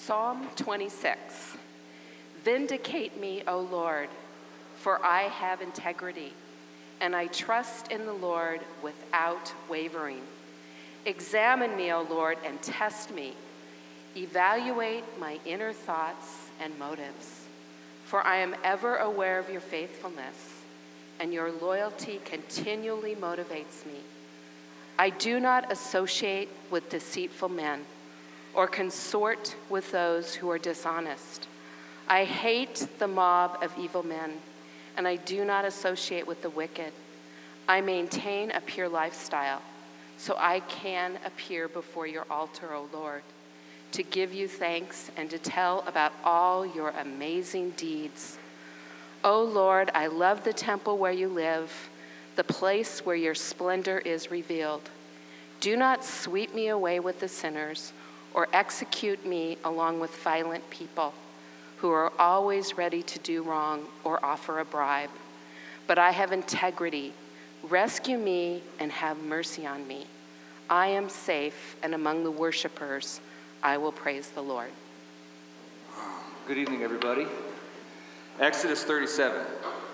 Psalm 26. Vindicate me, O Lord, for I have integrity, and I trust in the Lord without wavering. Examine me, O Lord, and test me. Evaluate my inner thoughts and motives, for I am ever aware of your faithfulness, and your loyalty continually motivates me. I do not associate with deceitful men or consort with those who are dishonest. I hate the mob of evil men, and I do not associate with the wicked. I maintain a pure lifestyle, so I can appear before your altar, O Lord, to give you thanks and to tell about all your amazing deeds. O Lord, I love the temple where you live, the place where your splendor is revealed. Do not sweep me away with the sinners, or execute me along with violent people who are always ready to do wrong or offer a bribe. But I have integrity. Rescue me and have mercy on me. I am safe, and among the worshipers, I will praise the Lord. Good evening, everybody. Exodus 37.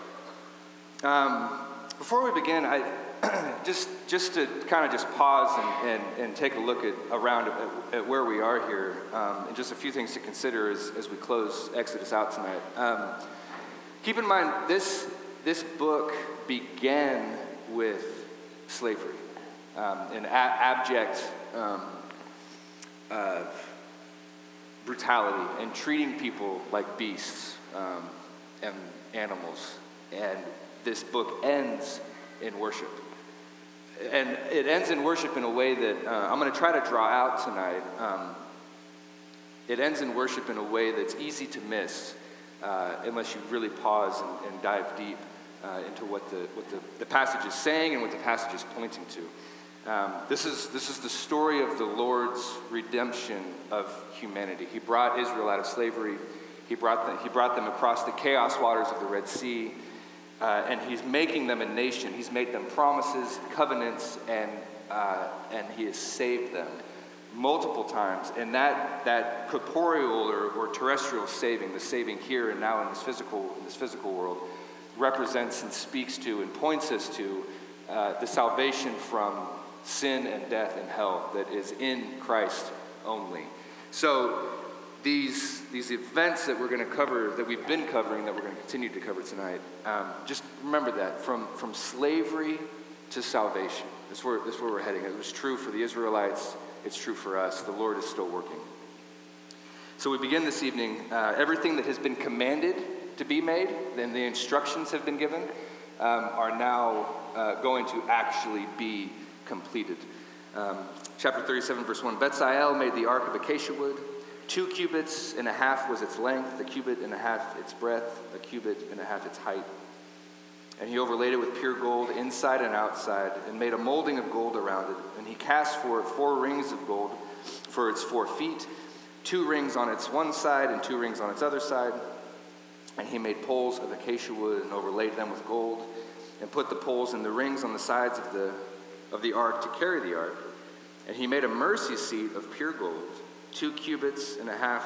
Before we begin, I just to kind of just pause and take a look around where we are here, and just a few things to consider as we close Exodus out tonight. Keep in mind, this book began with slavery, and abject brutality, and treating people like beasts and animals. And this book ends in worship. And it ends in worship in a way that I'm going to try to draw out tonight. It ends in worship in a way that's easy to miss unless you really pause and dive deep into what the passage is saying and what the passage is pointing to. This is the story of the Lord's redemption of humanity. He brought Israel out of slavery. He brought them across the chaos waters of the Red Sea. And he's making them a nation. He's made them promises, covenants, and he has saved them multiple times. And that corporeal or terrestrial saving, the saving here and now in this physical world, represents and speaks to and points us to the salvation from sin and death and hell that is in Christ only. So these events that we're going to cover, that we've been covering, that we're going to continue to cover tonight, just remember that from slavery to salvation. That's where we're heading. It was true for the Israelites. It's true for us. The Lord is still working. So we begin this evening. Everything that has been commanded to be made, and the instructions have been given, are now going to actually be completed. Chapter 37, verse 1. Bezalel made the ark of acacia wood. 2 cubits and a half was its length, a cubit and a half its breadth, a cubit and a half its height. And he overlaid it with pure gold inside and outside, and made a molding of gold around it. And he cast for it 4 rings of gold for its 4 feet, 2 rings on its one side and 2 rings on its other side. And he made poles of acacia wood and overlaid them with gold, and put the poles in the rings on the sides of the ark to carry the ark. And he made a mercy seat of pure gold. 2 cubits and a half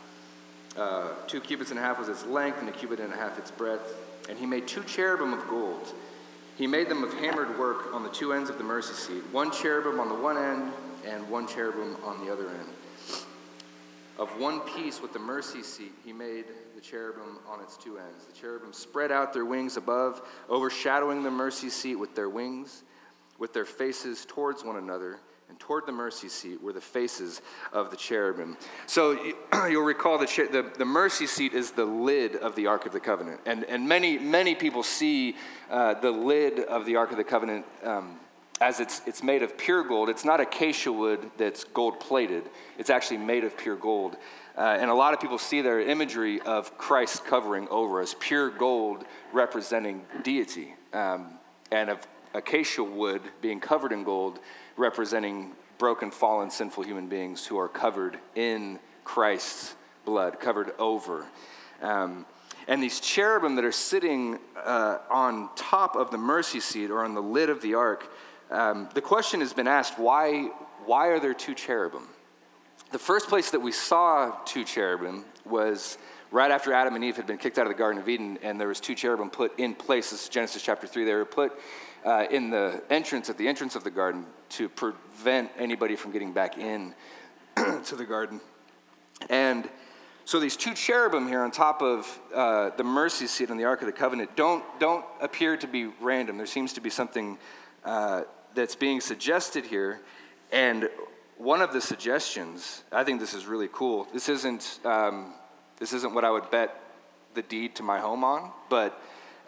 was its length, and a cubit and a half its breadth. And he made 2 cherubim of gold. He made them of hammered work on the 2 ends of the mercy seat, 1 cherubim on the one end and 1 cherubim on the other end. Of one piece with the mercy seat, he made the cherubim on its 2 ends. The cherubim spread out their wings above, overshadowing the mercy seat with their wings, with their faces towards one another. And toward the mercy seat were the faces of the cherubim. So you'll recall the mercy seat is the lid of the Ark of the Covenant. And many people see the lid of the Ark of the Covenant as it's made of pure gold. It's not acacia wood that's gold-plated. It's actually made of pure gold. And a lot of people see their imagery of Christ covering over us, pure gold representing deity, and of acacia wood being covered in gold representing broken, fallen, sinful human beings who are covered in Christ's blood, covered over. And these cherubim that are sitting on top of the mercy seat or on the lid of the ark, the question has been asked, why are there 2 cherubim? The first place that we saw two cherubim was right after Adam and Eve had been kicked out of the Garden of Eden, and there was two cherubim put in place. This is Genesis chapter 3. They were put at the entrance of the garden to prevent anybody from getting back in to the garden. And so these two cherubim here on top of the mercy seat on the Ark of the Covenant don't appear to be random. There seems to be something that's being suggested here. And one of the suggestions, I think this is really cool. This isn't what I would bet the deed to my home on, but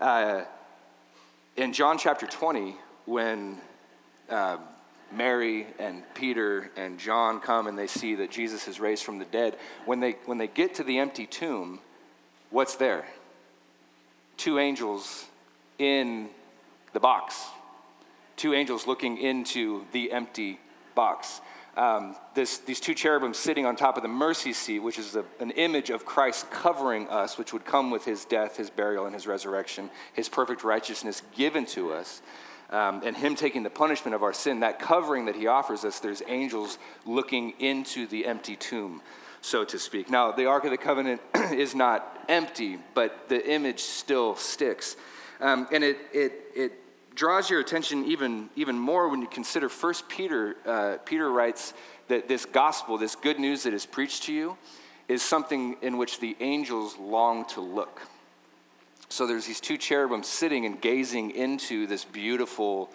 in John chapter 20, when Mary and Peter and John come and they see that Jesus is raised from the dead, when they get to the empty tomb, what's there? Two angels in the box. Two angels looking into the empty box. These two cherubim sitting on top of the mercy seat, which is an image of Christ covering us, which would come with his death, his burial, and his resurrection, his perfect righteousness given to us, and him taking the punishment of our sin. That covering that he offers us, there's angels looking into the empty tomb, so to speak. Now, the Ark of the Covenant is not empty, but the image still sticks. And it draws your attention even more when you consider 1 Peter. Peter writes that this gospel, this good news that is preached to you, is something in which the angels long to look. So there's these two cherubim sitting and gazing into this beautiful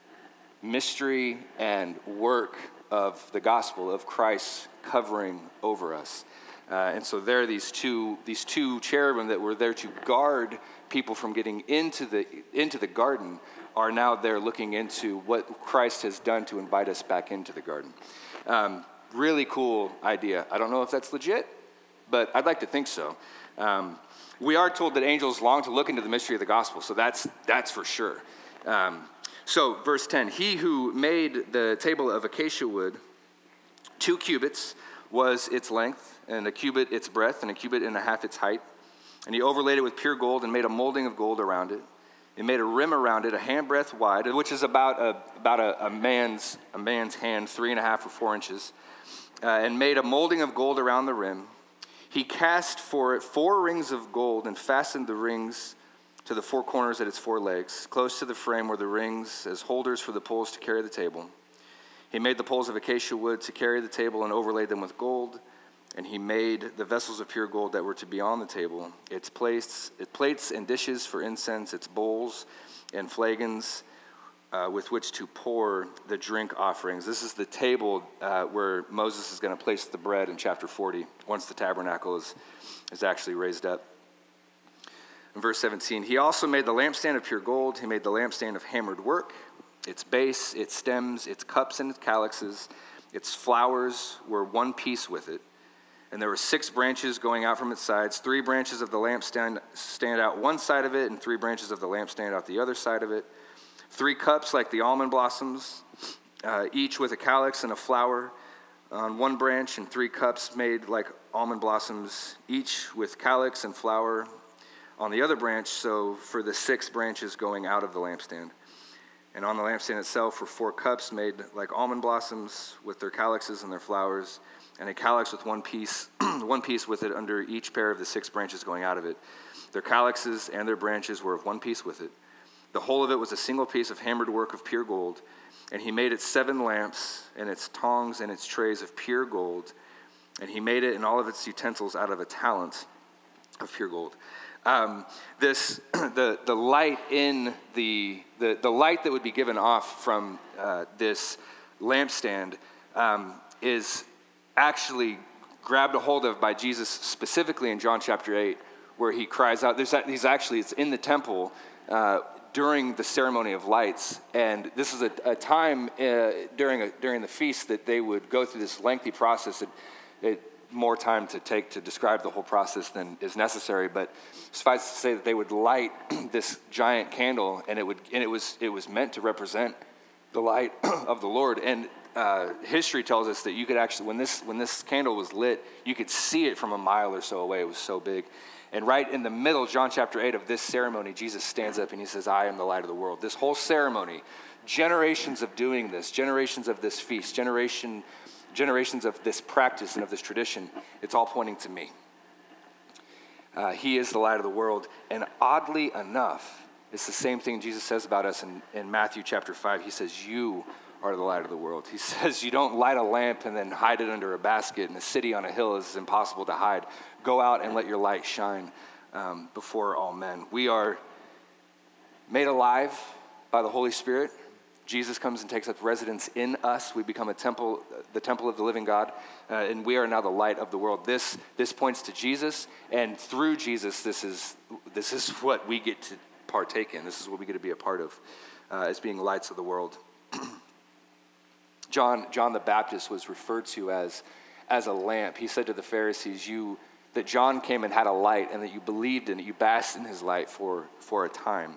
mystery and work of the gospel of Christ covering over us. And so there are these two cherubim that were there to guard people from getting into the garden are now there looking into what Christ has done to invite us back into the garden. Really cool idea. I don't know if that's legit, but I'd like to think so. We are told that angels long to look into the mystery of the gospel, so that's for sure. So verse 10, he who made the table of acacia wood, 2 cubits was its length, and a cubit its breadth, and a cubit and a half its height. And he overlaid it with pure gold and made a molding of gold around it. He made a rim around it, a handbreadth wide, which is about a man's hand, 3.5 or 4 inches, and made a molding of gold around the rim. He cast for it 4 rings of gold and fastened the rings to the 4 corners at its 4 legs. Close to the frame were the rings as holders for the poles to carry the table. He made the poles of acacia wood to carry the table and overlaid them with gold. And he made the vessels of pure gold that were to be on the table, its plates and dishes for incense, its bowls and flagons with which to pour the drink offerings. This is the table where Moses is going to place the bread in chapter 40, once the tabernacle is actually raised up. In verse 17, he also made the lampstand of pure gold. He made the lampstand of hammered work, its base, its stems, its cups and its calyxes. Its flowers were one piece with it. And there were 6 branches going out from its sides. 3 branches of the lampstand stand out one side of it, and 3 branches of the lampstand out the other side of it. 3 cups like the almond blossoms, each with a calyx and a flower on one branch, and 3 cups made like almond blossoms, each with calyx and flower on the other branch, so for the 6 branches going out of the lampstand. And on the lampstand itself were 4 cups made like almond blossoms with their calyxes and their flowers, and a calyx with one piece with it under each pair of the 6 branches going out of it. Their calyxes and their branches were of one piece with it. The whole of it was a single piece of hammered work of pure gold, and he made it 7 lamps, and its tongs and its trays of pure gold, and he made it and all of its utensils out of a talent of pure gold. The light in the light that would be given off from this lampstand is actually grabbed a hold of by Jesus specifically in John chapter 8, where he cries out. It's in the temple during the ceremony of lights, and this is a time during the feast that they would go through this lengthy process. It more time to take to describe the whole process than is necessary, but suffice to say that they would light this giant candle, and it was meant to represent the light of the Lord. And history tells us that you could actually, when this candle was lit, you could see it from a mile or so away. It was so big. And right in the middle, John chapter 8 of this ceremony, Jesus stands up and he says, "I am the light of the world." This whole ceremony, generations of doing this, generations of this feast, generation generations of this practice and of this tradition, it's all pointing to me. He is the light of the world. And oddly enough, it's the same thing Jesus says about us in Matthew chapter 5. He says, you are the light of the world. He says, you don't light a lamp and then hide it under a basket. In a city on a hill is impossible to hide. Go out and let your light shine before all men. We are made alive by the Holy Spirit. Jesus comes and takes up residence in us. We become a temple, the temple of the living God, and we are now the light of the world. This points to Jesus, and through Jesus, this is what we get to partake in. This is what we get to be a part of, as being lights of the world. John the Baptist was referred to as a lamp. He said to the Pharisees, that John came and had a light, and that you believed in it, you basked in his light for a time.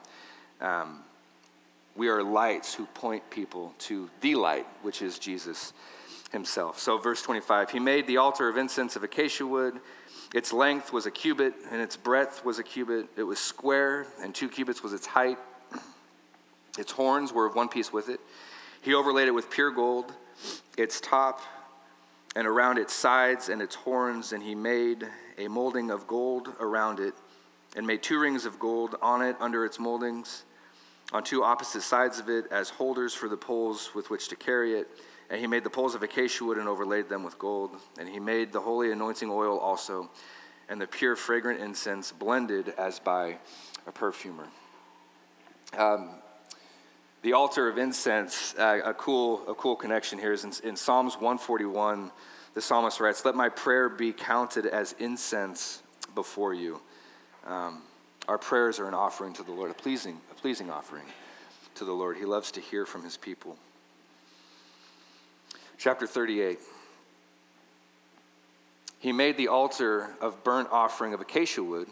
We are lights who point people to the light, which is Jesus himself. So verse 25, he made the altar of incense of acacia wood. Its length was a cubit, and its breadth was a cubit. It was square, and 2 cubits was its height. Its horns were of one piece with it. He overlaid it with pure gold, its top, and around its sides and its horns, and he made a molding of gold around it, and made 2 rings of gold on it under its moldings, on 2 opposite sides of it as holders for the poles with which to carry it. And he made the poles of acacia wood and overlaid them with gold. And he made the holy anointing oil also, and the pure fragrant incense blended as by a perfumer. The altar of incense, a cool connection here is in Psalms 141, the psalmist writes, "Let my prayer be counted as incense before you." Our prayers are an offering to the Lord, a pleasing offering to the Lord. He loves to hear from his people. Chapter 38. He made the altar of burnt offering of acacia wood.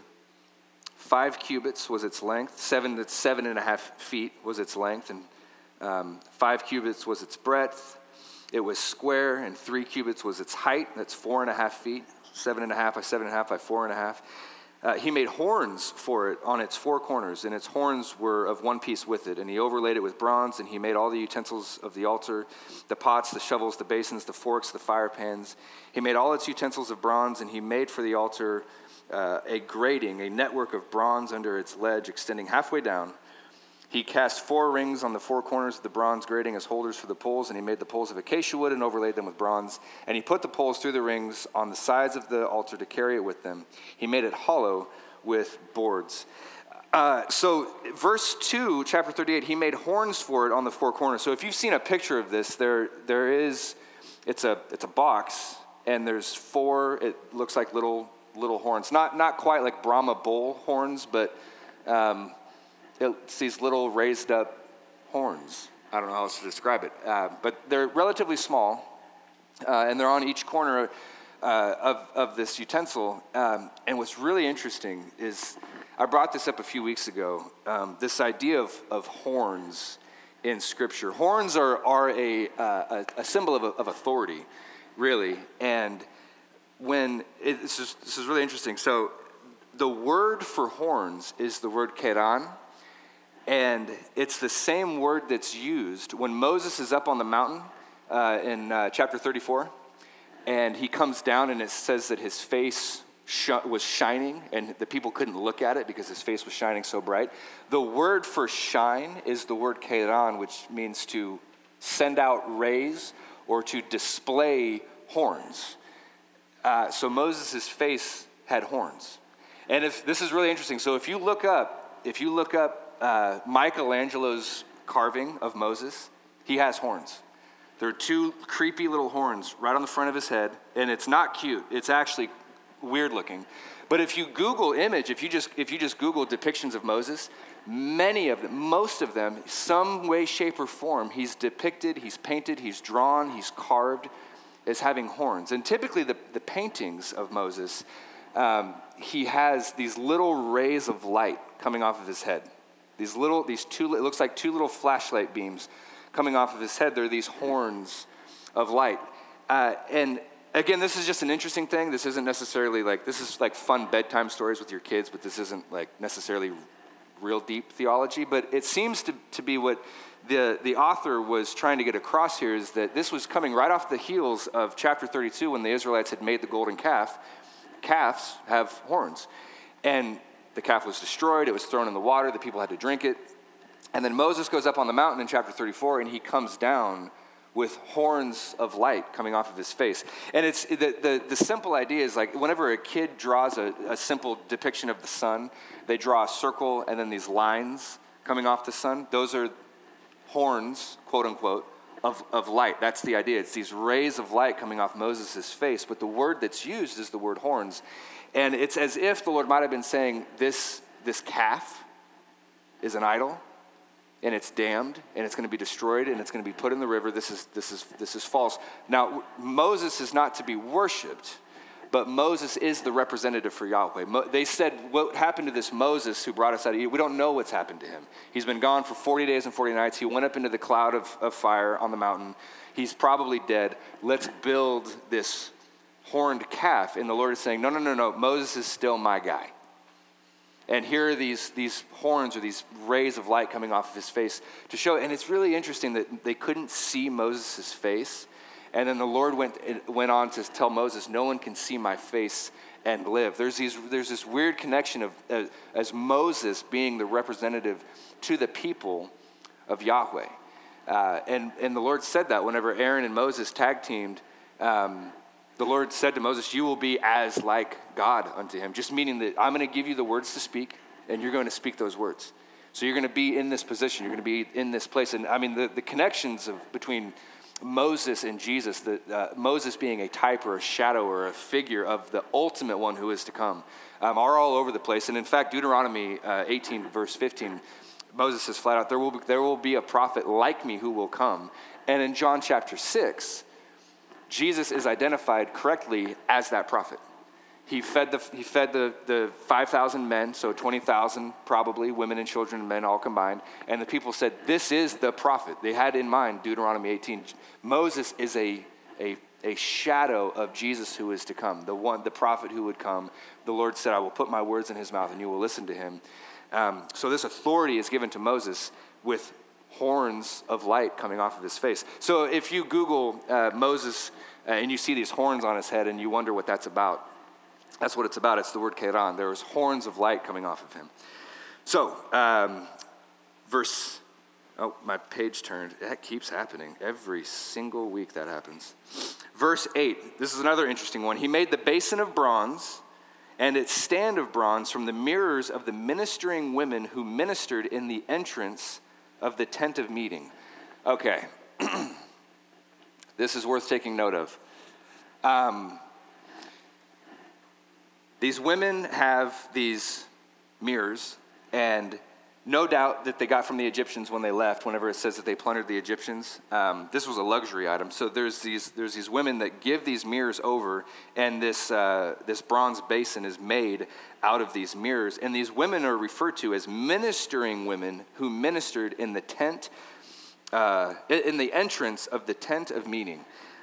5 cubits was its length, 7.5 feet was its length, and 5 cubits was its breadth. It was square, and 3 cubits was its height. That's 4.5 feet, 7.5 by 7.5 by 4.5. He made horns for it on its 4 corners, and its horns were of one piece with it. And he overlaid it with bronze, and he made all the utensils of the altar, the pots, the shovels, the basins, the forks, the fire pans. He made all its utensils of bronze, and he made for the altar a grating, a network of bronze under its ledge extending halfway down. He cast 4 rings on the 4 corners of the bronze grating as holders for the poles, and he made the poles of acacia wood and overlaid them with bronze. And he put the poles through the rings on the sides of the altar to carry it with them. He made it hollow with boards. So verse 2, chapter 38, he made horns for it on the 4 corners. So if you've seen a picture of this, it's a box, and there's 4, it looks like little horns. Not quite like Brahma bull horns, but it's these little raised up horns. I don't know how else to describe it. But they're relatively small, and they're on each corner of this utensil. And what's really interesting is, I brought this up a few weeks ago, this idea of horns in Scripture. Horns are a symbol of authority, really. And this is really interesting. So the word for horns is the word keran. And it's the same word that's used when Moses is up on the mountain in chapter 34. And he comes down, and it says that his face was shining, and the people couldn't look at it because his face was shining so bright. The word for shine is the word keran, which means to send out rays or to display horns. So Moses' face had horns. And this is really interesting. So if you look up Michelangelo's carving of Moses, he has horns. There are 2 creepy little horns right on the front of his head, and it's not cute. It's actually weird looking. But if you Google image, if you just Google depictions of Moses, most of them, some way, shape, or form, he's depicted, he's painted, he's drawn, he's carved as having horns. And typically the paintings of Moses, he has these little rays of light coming off of his head. It looks like 2 little flashlight beams coming off of his head. They're these horns of light. And again, this is just an interesting thing. This isn't necessarily this is like fun bedtime stories with your kids, but this isn't like necessarily real deep theology, but it seems to be what the author was trying to get across here, is that this was coming right off the heels of chapter 32 when the Israelites had made the golden calf. Calves have horns. And the calf was destroyed. It was thrown in the water. The people had to drink it. And then Moses goes up on the mountain in chapter 34, and he comes down with horns of light coming off of his face. And it's the simple idea is like whenever a kid draws a simple depiction of the sun, they draw a circle and then these lines coming off the sun. Those are horns, quote unquote, of light. That's the idea. It's these rays of light coming off Moses' face, but the word that's used is the word horns. And it's as if the Lord might have been saying, this calf is an idol, and it's damned, and it's going to be destroyed, and it's going to be put in the river. This is false. Now, Moses is not to be worshipped, but Moses is the representative for Yahweh. They said, what happened to this Moses who brought us out of Egypt? We don't know what's happened to him. He's been gone for 40 days and 40 nights. He went up into the cloud of fire on the mountain. He's probably dead. Let's build this horned calf. And the Lord is saying, no. Moses is still my guy. And here are these horns or these rays of light coming off of his face to show. And it's really interesting that they couldn't see Moses' face. And then the Lord went on to tell Moses, no one can see my face and live. There's this weird connection of as Moses being the representative to the people of Yahweh. And the Lord said that whenever Aaron and Moses tag teamed, the Lord said to Moses, you will be as like God unto him. Just meaning that I'm going to give you the words to speak, and you're going to speak those words. So you're going to be in this position. You're going to be in this place. And I mean, the connections between Moses and Jesus, Moses being a type or a shadow or a figure of the ultimate one who is to come, are all over the place. And in fact, Deuteronomy 18, verse 15, Moses says flat out, there will be a prophet like me who will come. And in John chapter 6, Jesus is identified correctly as that prophet. He fed the 5,000 men, so 20,000 probably, women and children and men all combined. And the people said, this is the prophet. They had in mind Deuteronomy 18. Moses is a shadow of Jesus who is to come, the prophet who would come. The Lord said, I will put my words in his mouth and you will listen to him. So this authority is given to Moses with horns of light coming off of his face. So if you Google Moses and you see these horns on his head and you wonder what that's about, that's what it's about. It's the word keran. There was horns of light coming off of him. So my page turned. That keeps happening. Every single week that happens. Verse 8, this is another interesting one. He made the basin of bronze and its stand of bronze from the mirrors of the ministering women who ministered in the entrance of the tent of meeting. Okay. This is worth taking note of. These women have these mirrors, and no doubt that they got from the Egyptians when they left, whenever it says that they plundered the Egyptians. This was a luxury item. So there's these women that give these mirrors over, and this bronze basin is made out of these mirrors. And these women are referred to as ministering women who ministered in the tent, in the entrance of the tent of meeting.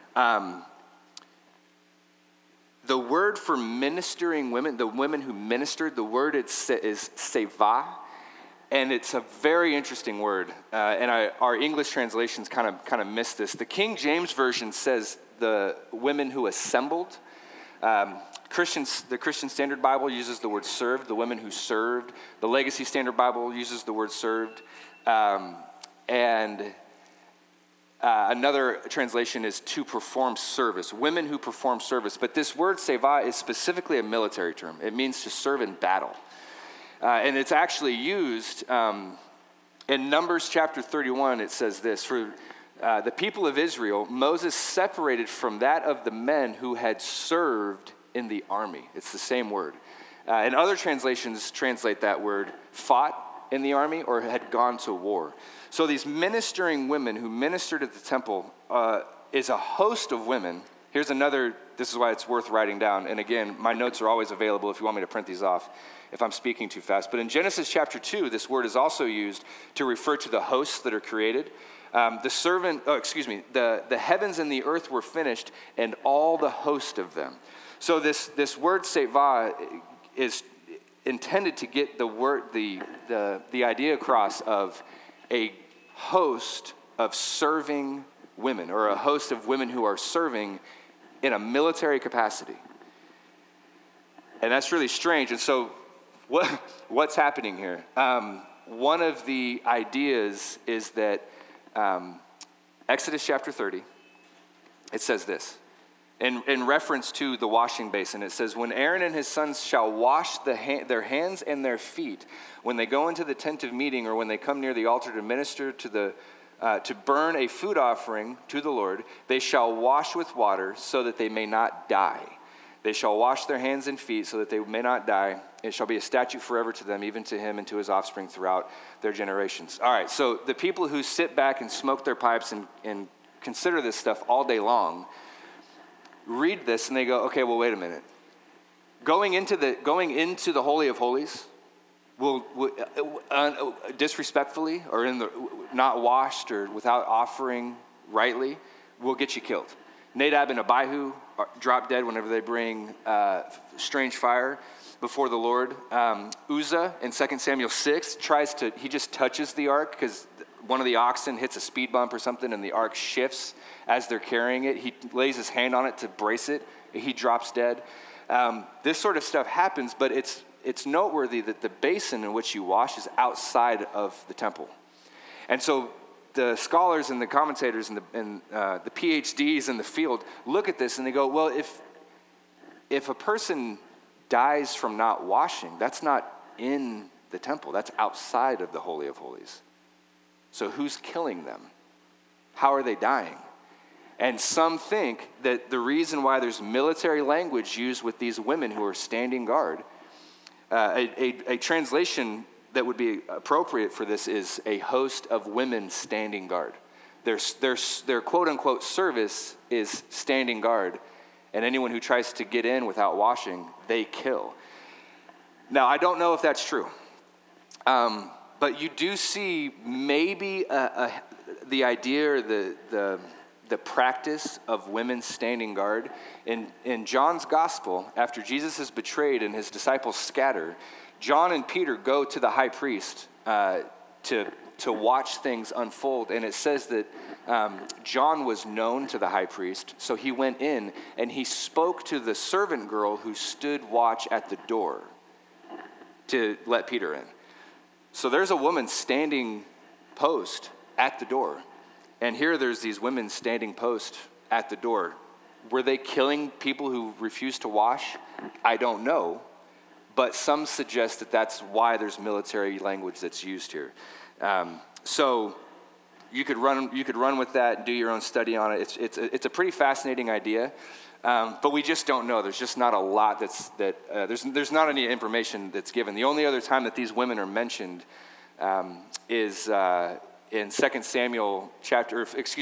The word for ministering women, the women who ministered, the word is seva, and it's a very interesting word. And our English translations kind of miss this. The King James Version says the women who assembled. The Christian Standard Bible uses the word served, the women who served. The Legacy Standard Bible uses the word served. Another translation is to perform service, women who perform service. But this word seva is specifically a military term. It means to serve in battle. And it's actually used in Numbers chapter 31. It says this, for the people of Israel, Moses separated from that of the men who had served in the army. It's the same word. And other translations translate that word fought in the army or had gone to war. So these ministering women who ministered at the temple is a host of women. Here's another, this is why it's worth writing down. And again, my notes are always available if you want me to print these off if I'm speaking too fast. But in Genesis chapter 2, this word is also used to refer to the hosts that are created. The heavens and the earth were finished and all the host of them. So this word seva intended to get the idea across of a host of serving women, or a host of women who are serving in a military capacity. And that's really strange. And so what's happening here? One of the ideas is that Exodus chapter 30, it says this. In reference to the washing basin, it says, when Aaron and his sons shall wash their hands and their feet, when they go into the tent of meeting, or when they come near the altar to minister to burn a food offering to the Lord, they shall wash with water so that they may not die. They shall wash their hands and feet so that they may not die. It shall be a statute forever to them, even to him and to his offspring throughout their generations. All right, so the people who sit back and smoke their pipes and consider this stuff all day long read this and they go, okay, well, wait a minute. Going into the Holy of Holies will disrespectfully, or not washed or without offering rightly, will get you killed. Nadab and Abihu drop dead whenever they bring strange fire before the Lord. Uzzah in 2 Samuel 6 he just touches the ark because one of the oxen hits a speed bump or something and the ark shifts as they're carrying it. He lays his hand on it to brace it. He drops dead. This sort of stuff happens, but it's noteworthy that the basin in which you wash is outside of the temple. And so the scholars and the commentators and the PhDs in the field look at this and they go, well, if a person dies from not washing, that's not in the temple. That's outside of the Holy of Holies. So who's killing them? How are they dying? And some think that the reason why there's military language used with these women who are standing guard, a translation that would be appropriate for this is a host of women standing guard. Their quote-unquote service is standing guard, and anyone who tries to get in without washing, they kill. Now, I don't know if that's true, but you do see maybe the idea or the practice of women standing guard. In John's gospel, after Jesus is betrayed and his disciples scatter, John and Peter go to the high priest to watch things unfold. And it says that John was known to the high priest, so he went in and he spoke to the servant girl who stood watch at the door to let Peter in. So there's a woman standing post at the door. And here there's these women standing post at the door. Were they killing people who refuse to wash? I don't know. But some suggest that that's why there's military language that's used here. So you could run with that and do your own study on it. It's a pretty fascinating idea. But we just don't know. There's just not a lot there's not any information that's given. The only other time that these women are mentioned is in 1 Samuel chapter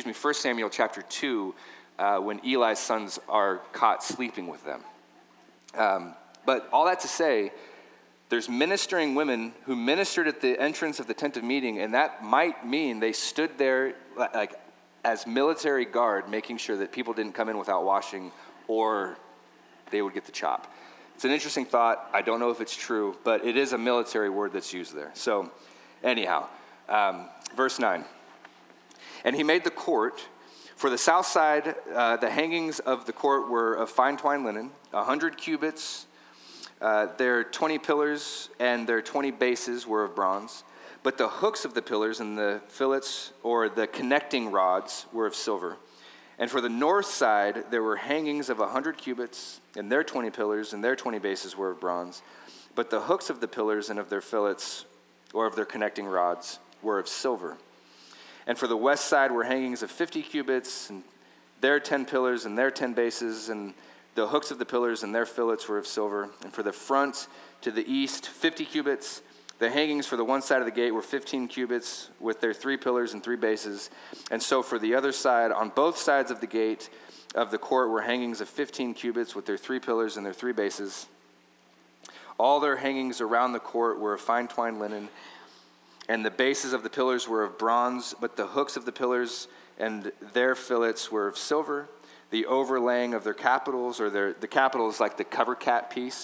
2, when Eli's sons are caught sleeping with them. But all that to say, there's ministering women who ministered at the entrance of the tent of meeting, and that might mean they stood there like as military guard, making sure that people didn't come in without washing, or they would get the chop. It's an interesting thought. I don't know if it's true, but it is a military word that's used there. So anyhow, verse 9. And he made the court. For the south side, the hangings of the court were of fine twined linen, 100 cubits. Their 20 pillars and their 20 bases were of bronze. But the hooks of the pillars and the fillets, or the connecting rods, were of silver. And for the north side, there were hangings of 100 cubits, and their 20 pillars and their 20 bases were of bronze. But the hooks of the pillars and of their fillets, or of their connecting rods, were of silver. And for the west side were hangings of 50 cubits, and their 10 pillars and their 10 bases, and the hooks of the pillars and their fillets were of silver. And for the front to the east, 50 cubits. The hangings for the one side of the gate were 15 cubits, with their 3 pillars and 3 bases. And so for the other side, on both sides of the gate of the court, were hangings of 15 cubits, with their 3 pillars and their 3 bases. All their hangings around the court were of fine twined linen, and the bases of the pillars were of bronze, but the hooks of the pillars and their fillets were of silver. The overlaying of their capitals, or the capital is like the cover cap piece,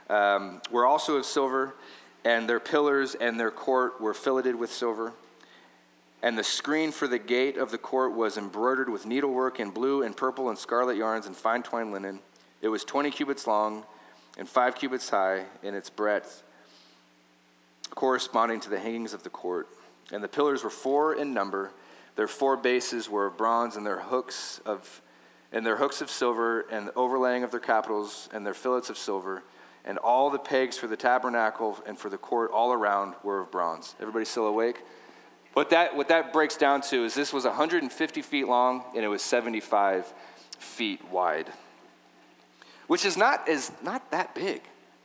were also of silver, and their pillars and their court were filleted with silver. And the screen for the gate of the court was embroidered with needlework in blue and purple and scarlet yarns and fine twined linen. It was 20 cubits long and 5 cubits high in its breadth, corresponding to the hangings of the court. And the pillars were 4 in number. Their 4 bases were of bronze, and their hooks of silver, and the overlaying of their capitals and their fillets of silver. And all the pegs for the tabernacle and for the court all around were of bronze. Everybody still awake? What that breaks down to is this was 150 feet long, and it was 75 feet wide, which is not that big.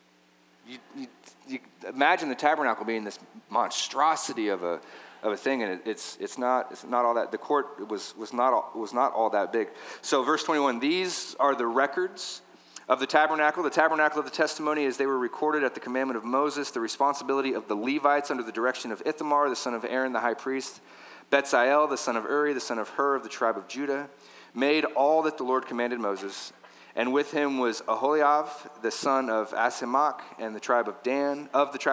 You imagine the tabernacle being this monstrosity of a thing, and it's not all that. The court was not all that big. So verse 21, these are the records of the tabernacle of the testimony, as they were recorded at the commandment of Moses, the responsibility of the Levites under the direction of Ithamar, the son of Aaron, the high priest, Bezalel, the son of Uri, the son of Hur of the tribe of Judah, made all that the Lord commanded Moses. And with him was Aholiab, the son of Ahisamach, and the tribe of Dan,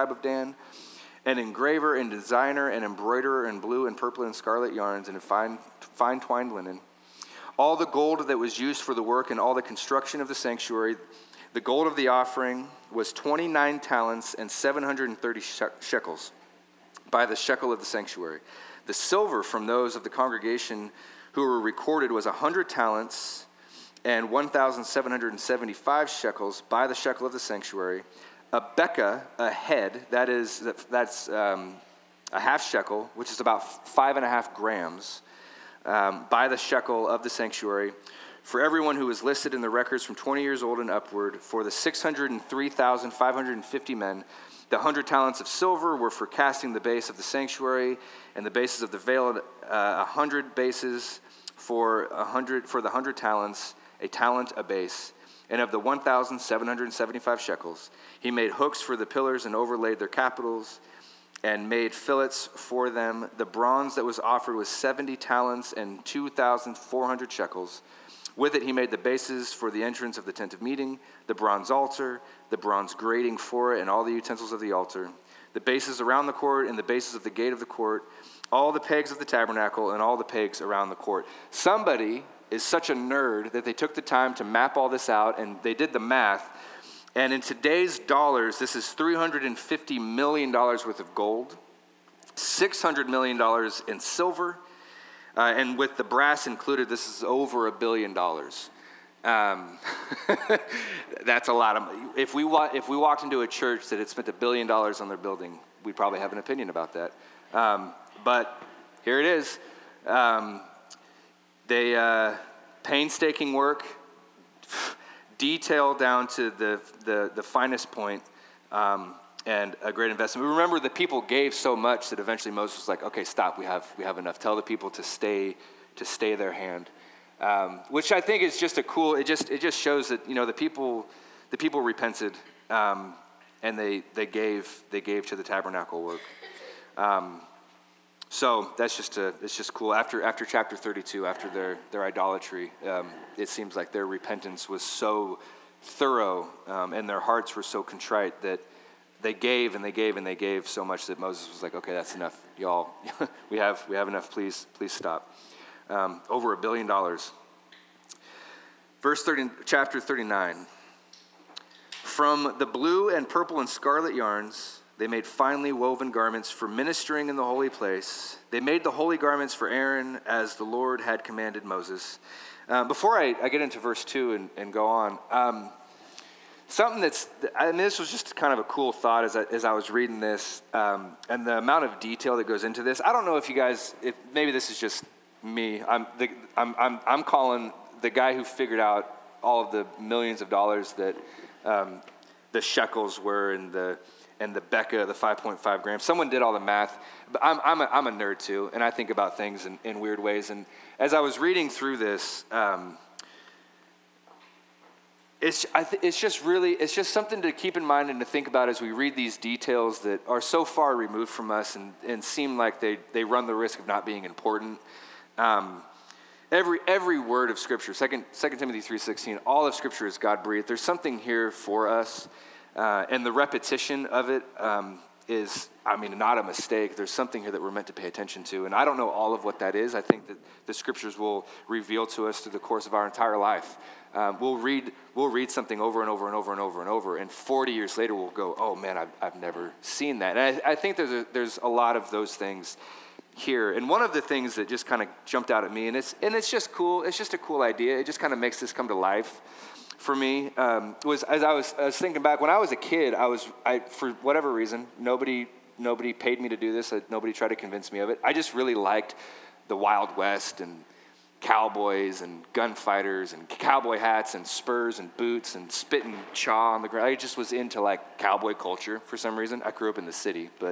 an engraver and designer and embroiderer in blue and purple and scarlet yarns and in fine twined linen. All the gold that was used for the work and all the construction of the sanctuary, the gold of the offering was 29 talents and 730 shekels by the shekel of the sanctuary. The silver from those of the congregation who were recorded was 100 talents and 1,775 shekels by the shekel of the sanctuary. A beka, a head, that's a half shekel, which is about 5.5 grams, by the shekel of the sanctuary, for everyone who was listed in the records from 20 years old and upward, for the 603,550 men. The 100 talents of silver were for casting the base of the sanctuary, and the bases of the veil, 100 bases for the 100 talents, a talent a base. And of the 1,775 shekels, he made hooks for the pillars and overlaid their capitals, and made fillets for them. The bronze that was offered was 70 talents and 2,400 shekels. With it he made the bases for the entrance of the tent of meeting, the bronze altar, the bronze grating for it, and all the utensils of the altar, the bases around the court, and the bases of the gate of the court, all the pegs of the tabernacle, and all the pegs around the court. Somebody is such a nerd that they took the time to map all this out, and they did the math. And in today's dollars, this is $350 million worth of gold, $600 million in silver, and with the brass included, this is over $1 billion. That's a lot of money. If we walked into a church that had spent $1 billion on their building, we'd probably have an opinion about that. But here it is. They painstaking work, detail down to the finest point, and a great investment. Remember, the people gave so much that eventually Moses was like, "Okay, stop. We have enough. Tell the people to stay their hand," which I think is just a cool. It just shows that the people repented, and they gave to the tabernacle work. So it's just cool. After chapter 32, after their idolatry, it seems like their repentance was so thorough, and their hearts were so contrite that they gave and they gave and they gave so much that Moses was like, "Okay, that's enough, y'all. we have enough. Please stop." Over $1 billion. Verse 30, chapter 39. From the blue and purple and scarlet yarns, they made finely woven garments for ministering in the holy place. They made the holy garments for Aaron as the Lord had commanded Moses. Before I get into verse 2 and go on, this was just kind of a cool thought as I was reading this, and the amount of detail that goes into this. I don't know if you guys, if maybe this is just me. I'm calling the guy who figured out all of the millions of dollars that the shekels were and the beka, the 5.5 grams. Someone did all the math, but I'm a nerd too, and I think about things in weird ways. And as I was reading through this, it's just something to keep in mind and to think about as we read these details that are so far removed from us and seem like they run the risk of not being important. Every word of Scripture, 2 Timothy 3:16, all of Scripture is God-breathed. There's something here for us. And the repetition of it is, not a mistake. There's something here that we're meant to pay attention to. And I don't know all of what that is. I think that the scriptures will reveal to us through the course of our entire life. We'll read something over and over and over and over and over, and 40 years later we'll go, oh man, I've never seen that. And I think there's a lot of those things here. And one of the things that just kind of jumped out at me, and it's just cool, it's just a cool idea, it just kind of makes this come to life for me, was as I was thinking back, when I was a kid, I for whatever reason, nobody paid me to do this, nobody tried to convince me of it. I just really liked the Wild West and cowboys and gunfighters and cowboy hats and spurs and boots and spitting chaw on the ground. I just was into like cowboy culture for some reason. I grew up in the city, but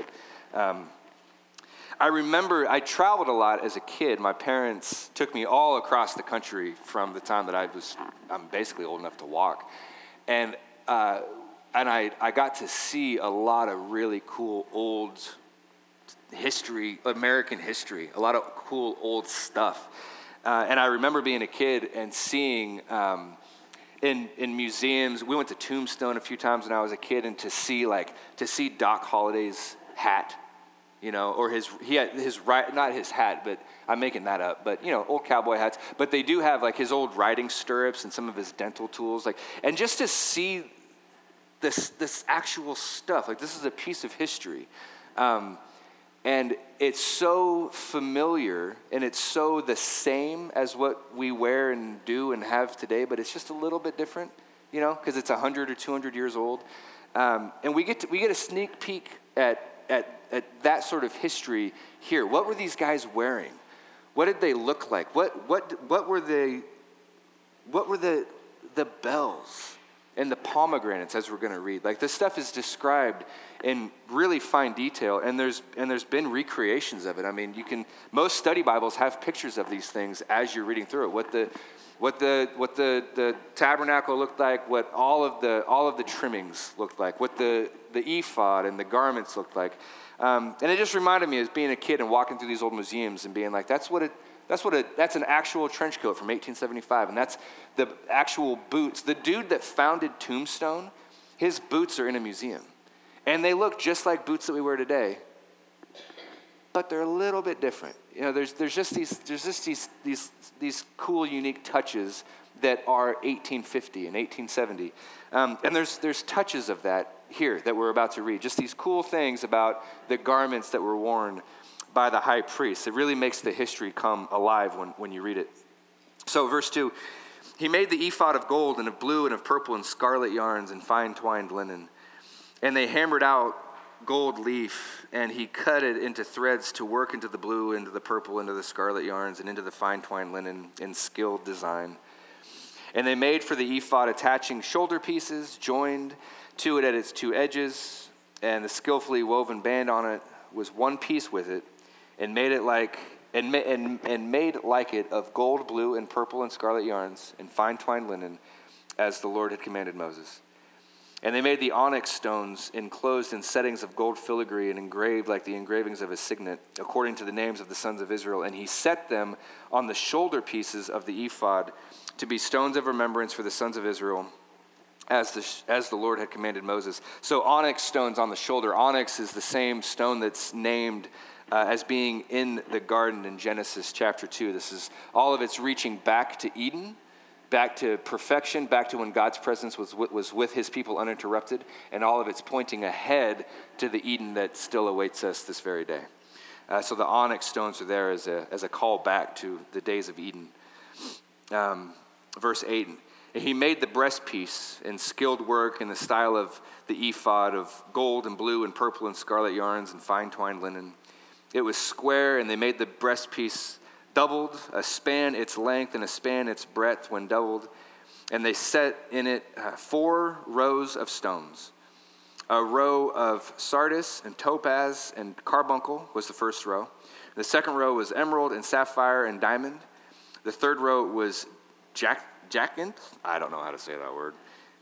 I remember I traveled a lot as a kid. My parents took me all across the country from the time that I'm basically old enough to walk. And I got to see a lot of really cool old history, American history, a lot of cool old stuff. And I remember being a kid and seeing in museums. We went to Tombstone a few times when I was a kid, and to see Doc Holliday's hat, or not his hat, but I'm making that up, but old cowboy hats. But they do have like his old riding stirrups and some of his dental tools, and just to see this actual stuff, this is a piece of history. And it's so familiar, and it's so the same as what we wear and do and have today, but it's just a little bit different, because it's 100 or 200 years old. And we get a sneak peek at that sort of history here. What were these guys wearing? What did they look like? What were the bells and the pomegranates, as we're going to read? This stuff is described in really fine detail, and there's been recreations of it. Most study Bibles have pictures of these things as you're reading through it. What the tabernacle looked like, what all of the trimmings looked like, what the ephod and the garments looked like. And it just reminded me as being a kid and walking through these old museums and being like, that's an actual trench coat from 1875, and that's the actual boots. The dude that founded Tombstone, his boots are in a museum, and they look just like boots that we wear today, but they're a little bit different. There's just these cool, unique touches that are 1850 and 1870, and there's touches of that here that we're about to read. Just these cool things about the garments that were worn by the high priest. It really makes the history come alive when you read it. So verse 2, he made the ephod of gold and of blue and of purple and scarlet yarns and fine twined linen. And they hammered out gold leaf, and he cut it into threads to work into the blue, into the purple, into the scarlet yarns, and into the fine twined linen in skilled design. And they made for the ephod attaching shoulder pieces, joined to it at its two edges, and the skillfully woven band on it was one piece with it, and made it like it of gold, blue, and purple and scarlet yarns and fine twined linen, as the Lord had commanded Moses. And they made the onyx stones enclosed in settings of gold filigree and engraved like the engravings of a signet, according to the names of the sons of Israel. And he set them on the shoulder pieces of the ephod to be stones of remembrance for the sons of Israel, as the Lord had commanded Moses. So onyx stones on the shoulder. Onyx is the same stone that's named as being in the garden in Genesis chapter 2. This is all of it's reaching back to Eden, back to perfection, back to when God's presence was with his people uninterrupted, and all of it's pointing ahead to the Eden that still awaits us this very day. So the onyx stones are there as a call back to the days of Eden. Verse 8, he made the breastpiece in skilled work in the style of the ephod of gold and blue and purple and scarlet yarns and fine twined linen. It was square, and they made the breastpiece doubled, a span its length and a span its breadth when doubled. And they set in it 4 rows of stones. A row of sardius and topaz and carbuncle was the first row. The second row was emerald and sapphire and diamond. The third row was jacinth, I don't know how to say that word,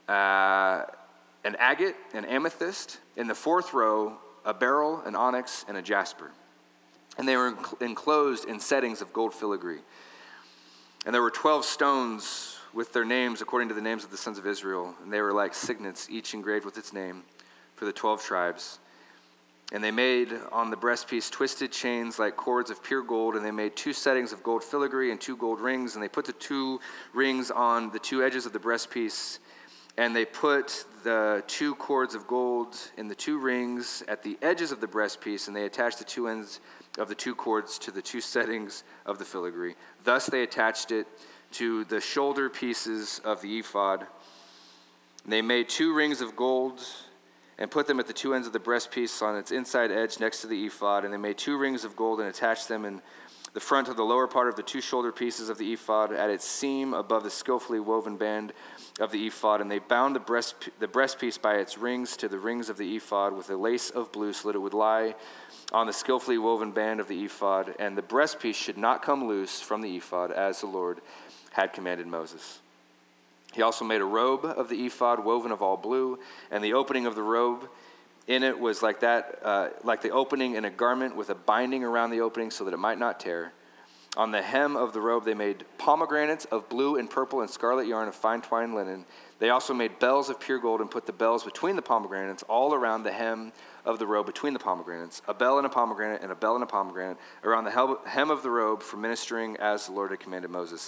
an agate, an amethyst. In the fourth row, a beryl, an onyx, and a jasper. And they were enclosed in settings of gold filigree. And there were 12 stones with their names according to the names of the sons of Israel, and they were like signets, each engraved with its name, for the 12 tribes. And they made on the breastpiece twisted chains like cords of pure gold, and they made 2 settings of gold filigree and 2 gold rings, and they put the 2 rings on the 2 edges of the breastpiece, and they put the 2 cords of gold in the 2 rings at the edges of the breastpiece, and they attached the 2 ends of the 2 cords to the 2 settings of the filigree. Thus they attached it to the shoulder pieces of the ephod. And they made 2 rings of gold and put them at the 2 ends of the breastpiece on its inside edge next to the ephod. And they made 2 rings of gold and attached them in the front of the lower part of the 2 shoulder pieces of the ephod at its seam above the skillfully woven band of the ephod. And they bound the breastpiece by its rings to the rings of the ephod with a lace of blue so that it would lie on the skillfully woven band of the ephod. And the breastpiece should not come loose from the ephod as the Lord had commanded Moses. He also made a robe of the ephod woven of all blue, and the opening of the robe in it was like the opening in a garment with a binding around the opening so that it might not tear. On the hem of the robe they made pomegranates of blue and purple and scarlet yarn of fine twined linen. They also made bells of pure gold and put the bells between the pomegranates all around the hem of the robe between the pomegranates, a bell and a pomegranate and a bell and a pomegranate around the hem of the robe for ministering as the Lord had commanded Moses.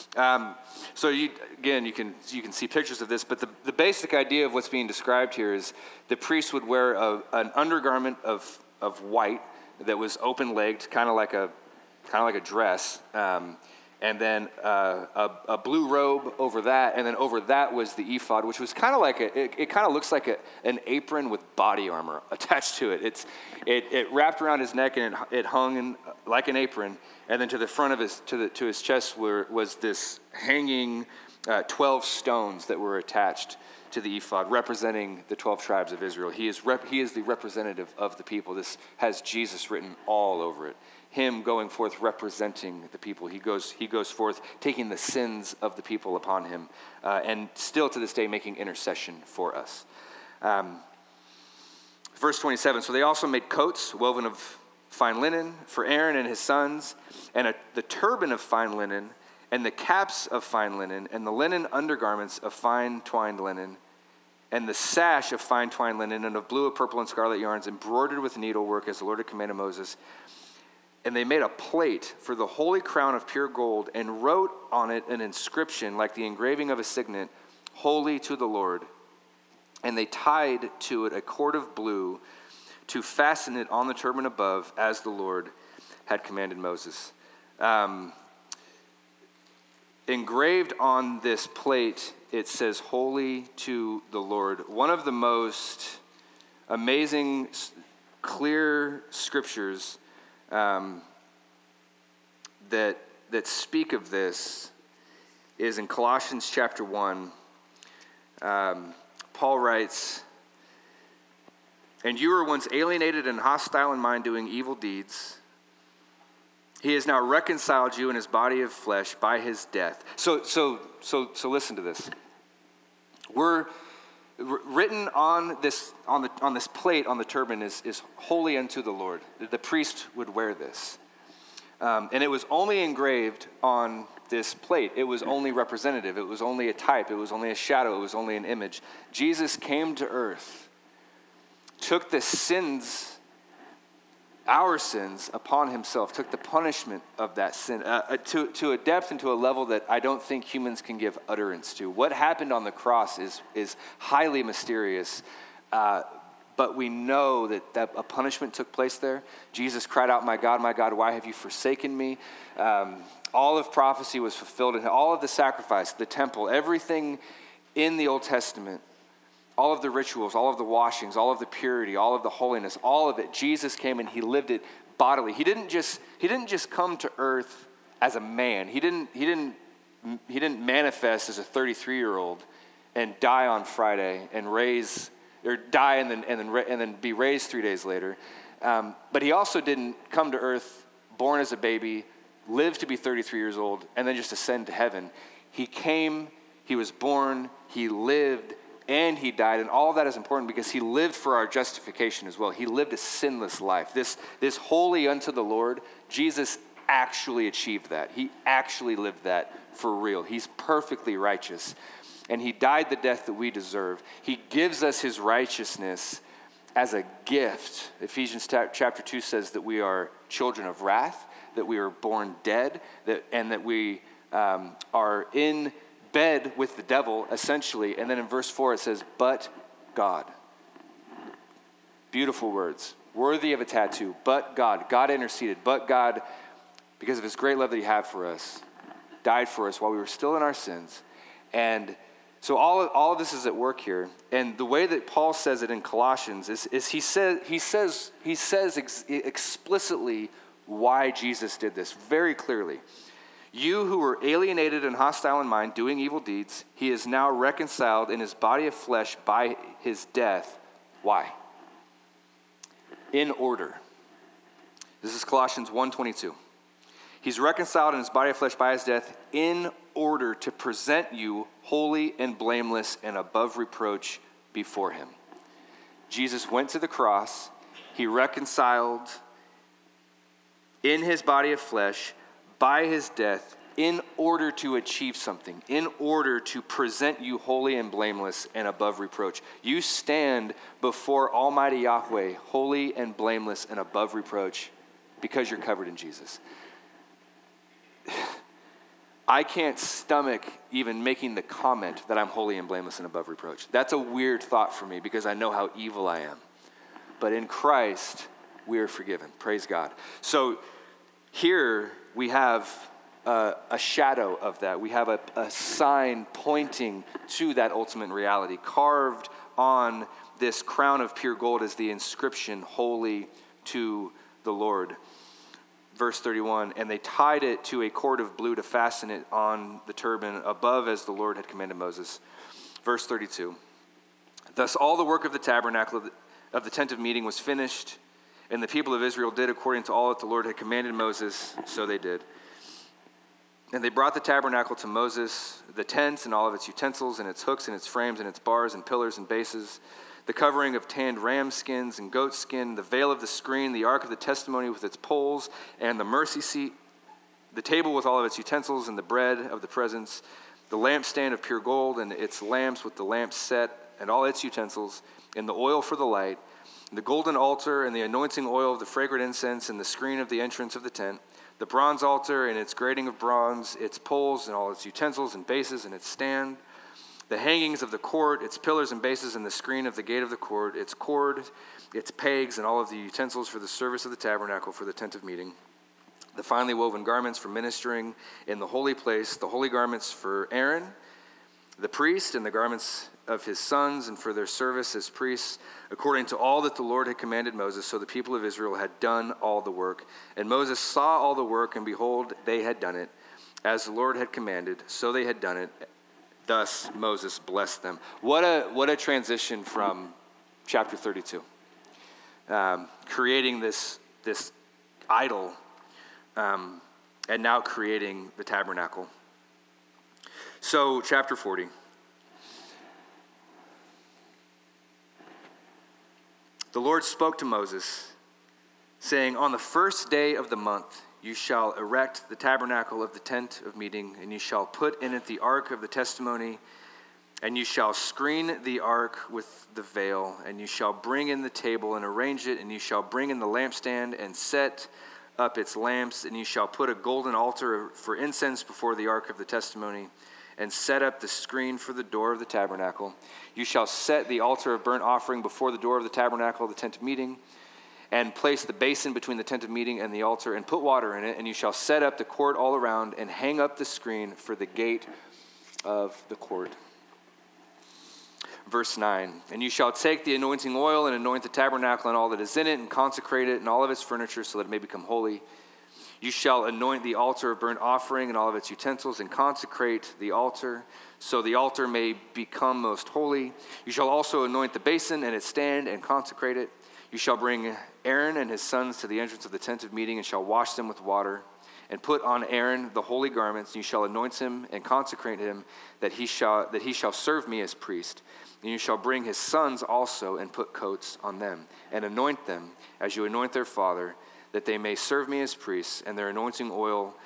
So you can see pictures of this, but the basic idea of what's being described here is the priest would wear an undergarment of white that was open-legged, kind of like a dress, and then a blue robe over that, and then over that was the ephod, which was kind of like it kind of looks like an apron with body armor attached to it. It wrapped around his neck and it hung like an apron, and then to the front of his chest was this hanging 12 stones that were attached to the ephod, representing the 12 tribes of Israel. He is the representative of the people. This has Jesus written all over it. Him going forth representing the people. He goes forth taking the sins of the people upon him, and still to this day making intercession for us. Verse 27, so they also made coats woven of fine linen for Aaron and his sons, and the turban of fine linen, and the caps of fine linen, and the linen undergarments of fine twined linen, and the sash of fine twined linen, and of blue, purple, and scarlet yarns, embroidered with needlework as the Lord had commanded Moses. And they made a plate for the holy crown of pure gold and wrote on it an inscription like the engraving of a signet, holy to the Lord. And they tied to it a cord of blue to fasten it on the turban above as the Lord had commanded Moses. Engraved on this plate, it says, holy to the Lord. One of the most amazing, clear scriptures that speak of this is in Colossians chapter 1. Paul writes, and you were once alienated and hostile in mind, doing evil deeds. He has now reconciled you in his body of flesh by his death. So listen to this. We're written on this plate on the turban is holy unto the Lord. The priest would wear this, and it was only engraved on this plate. It was only representative. It was only a type. It was only a shadow. It was only an image. Jesus came to earth, took the sins, our sins, upon himself, took the punishment of that sin to a depth and to a level that I don't think humans can give utterance to. What happened on the cross is highly mysterious, but we know that a punishment took place there. Jesus cried out, my God, why have you forsaken me? All of prophecy was fulfilled, and all of the sacrifice, the temple, everything in the Old Testament, all of the rituals, all of the washings, all of the purity, all of the holiness, all of it, Jesus came and he lived it bodily. He didn't just come to earth as a man. He didn't manifest as a 33-year-old and die on Friday and die and then be raised 3 days later. But he also didn't come to earth born as a baby, live to be 33 years old, and then just ascend to heaven. He came, he was born, he lived, and he died, and all of that is important because he lived for our justification as well. He lived a sinless life. This holy unto the Lord, Jesus actually achieved that. He actually lived that for real. He's perfectly righteous. And he died the death that we deserve. He gives us his righteousness as a gift. Ephesians chapter 2 says that we are children of wrath, that we are born dead, and that we are in bed with the devil, essentially. And then in verse 4 it says, but God. Beautiful words, worthy of a tattoo. But God. God interceded. But God, because of his great love that he had for us, died for us while we were still in our sins. And so all of this is at work here. And the way that Paul says it in Colossians is he says explicitly why Jesus did this very clearly. You who were alienated and hostile in mind, doing evil deeds, he is now reconciled in his body of flesh by his death. Why? In order. This is Colossians 1:22. He's reconciled in his body of flesh by his death in order to present you holy and blameless and above reproach before him. Jesus went to the cross. He reconciled in his body of flesh by his death in order to achieve something, in order to present you holy and blameless and above reproach. You stand before Almighty Yahweh, holy and blameless and above reproach, because you're covered in Jesus. I can't stomach even making the comment that I'm holy and blameless and above reproach. That's a weird thought for me because I know how evil I am. But in Christ, we are forgiven. Praise God. So here we have a shadow of that. We have a sign pointing to that ultimate reality. Carved on this crown of pure gold is the inscription, holy to the Lord. Verse 31, and they tied it to a cord of blue to fasten it on the turban above as the Lord had commanded Moses. Verse 32, thus all the work of the tabernacle of the tent of meeting was finished, and the people of Israel did according to all that the Lord had commanded Moses, so they did. And they brought the tabernacle to Moses, the tent and all of its utensils and its hooks and its frames and its bars and pillars and bases, the covering of tanned ram skins and goat skin, the veil of the screen, the ark of the testimony with its poles, and the mercy seat, the table with all of its utensils and the bread of the presence, the lampstand of pure gold and its lamps with the lamps set and all its utensils, and the oil for the light, and the golden altar and the anointing oil of the fragrant incense and the screen of the entrance of the tent, the bronze altar and its grating of bronze, its poles and all its utensils and bases and its stand, the hangings of the court, its pillars and bases, and the screen of the gate of the court, its cord, its pegs, and all of the utensils for the service of the tabernacle for the tent of meeting, the finely woven garments for ministering in the holy place, the holy garments for Aaron, the priest, and the garments of his sons, and for their service as priests, according to all that the Lord had commanded Moses. So the people of Israel had done all the work. And Moses saw all the work, and behold, they had done it. As the Lord had commanded, so they had done it. Thus Moses blessed them. What a transition from chapter 32. Creating this idol, and now creating the tabernacle. So chapter 40. The Lord spoke to Moses, saying, on the first day of the month, you shall erect the tabernacle of the tent of meeting, and you shall put in it the ark of the testimony, and you shall screen the ark with the veil, and you shall bring in the table and arrange it, and you shall bring in the lampstand and set up its lamps, and you shall put a golden altar for incense before the ark of the testimony, and set up the screen for the door of the tabernacle. You shall set the altar of burnt offering before the door of the tabernacle of the tent of meeting, and place the basin between the tent of meeting and the altar, and put water in it, and you shall set up the court all around, and hang up the screen for the gate of the court. Verse 9, and you shall take the anointing oil and anoint the tabernacle and all that is in it, and consecrate it and all of its furniture, so that it may become holy. You shall anoint the altar of burnt offering and all of its utensils, and consecrate the altar, so the altar may become most holy. You shall also anoint the basin and its stand, and consecrate it. You shall bring Aaron and his sons to the entrance of the tent of meeting, and shall wash them with water, and put on Aaron the holy garments. And you shall anoint him and consecrate him, that he shall serve me as priest. And you shall bring his sons also, and put coats on them, and anoint them as you anoint their father, that they may serve me as priests. And their anointing oil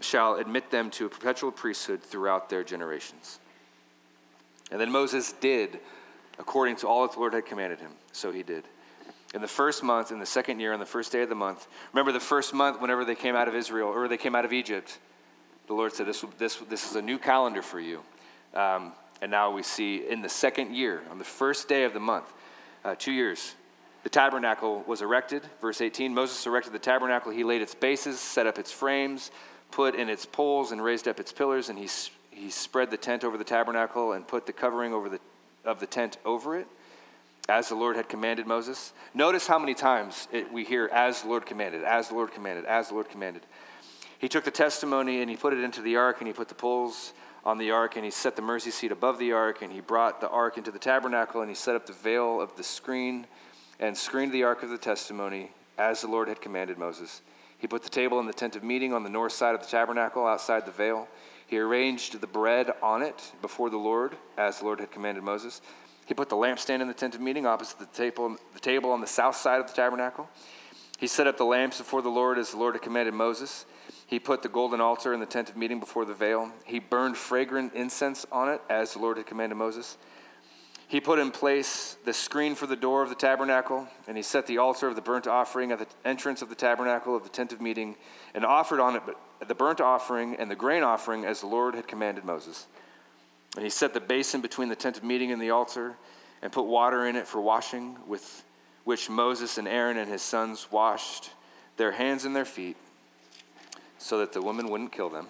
shall admit them to a perpetual priesthood throughout their generations. And then Moses did according to all that the Lord had commanded him. So he did. In the first month, in the second year, on the first day of the month. Remember the first month, whenever they came out of Israel, or they came out of Egypt, the Lord said, this is a new calendar for you. And now we see in the second year, on the first day of the month, 2 years, the tabernacle was erected. Verse 18, Moses erected the tabernacle. He laid its bases, set up its frames, put in its poles, and raised up its pillars. And he spread the tent over the tabernacle and put the covering of the tent over it, as the Lord had commanded Moses. Notice how many times we hear, as the Lord commanded, as the Lord commanded, as the Lord commanded. He took the testimony and he put it into the ark, and he put the poles on the ark, and he set the mercy seat above the ark, and he brought the ark into the tabernacle, and he set up the veil of the screen and screened the ark of the testimony, as the Lord had commanded Moses. He put the table in the tent of meeting on the north side of the tabernacle, outside the veil. He arranged the bread on it before the Lord, as the Lord had commanded Moses. He put the lampstand in the tent of meeting opposite the table on the south side of the tabernacle. He set up the lamps before the Lord, as the Lord had commanded Moses. He put the golden altar in the tent of meeting before the veil. He burned fragrant incense on it, as the Lord had commanded Moses. He put in place the screen for the door of the tabernacle, and he set the altar of the burnt offering at the entrance of the tabernacle of the tent of meeting, and offered on it the burnt offering and the grain offering, as the Lord had commanded Moses. And he set the basin between the tent of meeting and the altar, and put water in it for washing, with which Moses and Aaron and his sons washed their hands and their feet, so that the woman wouldn't kill them.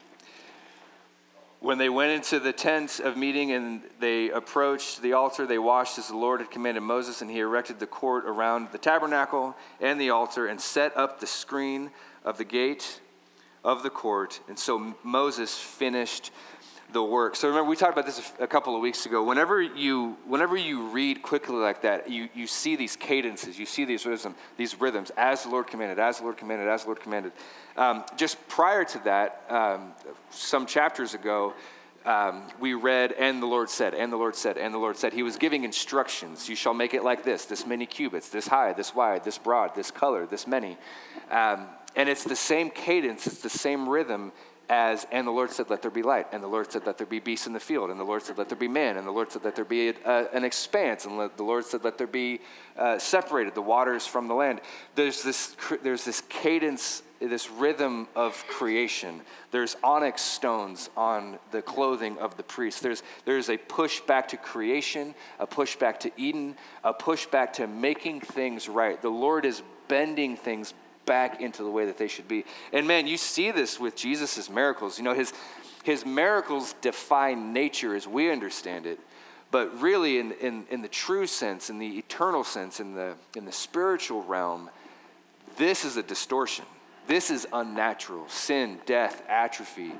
When they went into the tent of meeting and they approached the altar, they washed as the Lord had commanded Moses, and he erected the court around the tabernacle and the altar, and set up the screen of the gate of the court. And so Moses finished the work. So remember, we talked about this a couple of weeks ago. Whenever you read quickly like that, you see these cadences, you see these rhythms, as the Lord commanded, as the Lord commanded, as the Lord commanded. Just prior to that, some chapters ago, we read, and the Lord said, and the Lord said, and the Lord said. He was giving instructions. You shall make it like this many cubits, this high, this wide, this broad, this color, this many. And it's the same cadence, it's the same rhythm as, and the Lord said, let there be light. And the Lord said, let there be beasts in the field. And the Lord said, let there be man. And the Lord said, let there be an expanse. And the Lord said, let there be separated the waters from the land. There's this cadence, this rhythm of creation. There's onyx stones on the clothing of the priest. There's a push back to creation, a push back to Eden, a push back to making things right. The Lord is bending things back into the way that they should be. And man, you see this with Jesus' miracles. You know, his miracles define nature as we understand it. But really in the true sense, in the eternal sense, in the spiritual realm, this is a distortion. This is unnatural. Sin, death, atrophy,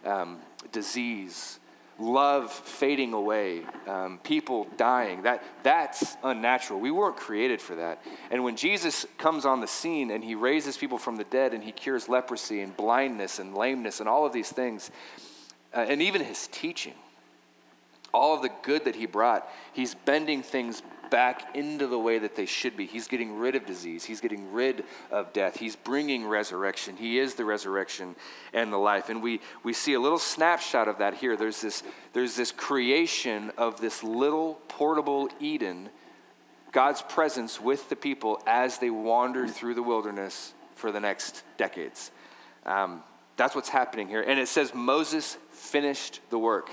disease, love fading away, people dying. That's unnatural. We weren't created for that. And when Jesus comes on the scene and he raises people from the dead and he cures leprosy and blindness and lameness and all of these things, and even his teaching, all of the good that he brought, he's bending things back into the way that they should be. He's getting rid of disease. He's getting rid of death. He's bringing resurrection. He is the resurrection and the life. And we see a little snapshot of that here. There's this creation of this little portable Eden, God's presence with the people as they wander through the wilderness for the next decades. That's what's happening here. And it says Moses finished the work.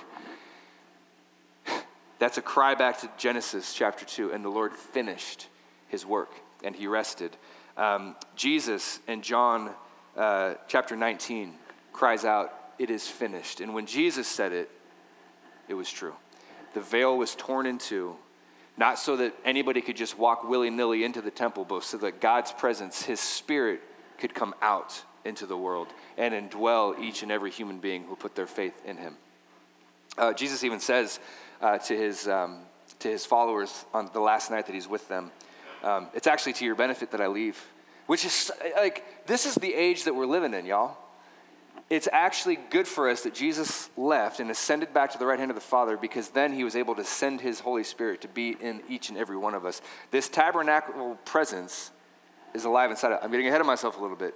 That's a cry back to Genesis chapter 2, and the Lord finished his work, and he rested. Jesus in John chapter 19 cries out, it is finished. And when Jesus said it, it was true. The veil was torn in two, not so that anybody could just walk willy-nilly into the temple, but so that God's presence, his spirit, could come out into the world and indwell each and every human being who put their faith in him. Jesus even says to his followers on the last night that he's with them, it's actually to your benefit that I leave. Which is like, this is the age that we're living in, y'all. It's actually good for us that Jesus left and ascended back to the right hand of the Father, because then he was able to send his Holy Spirit to be in each and every one of us. This tabernacle presence is alive inside of us. I'm getting ahead of myself a little bit.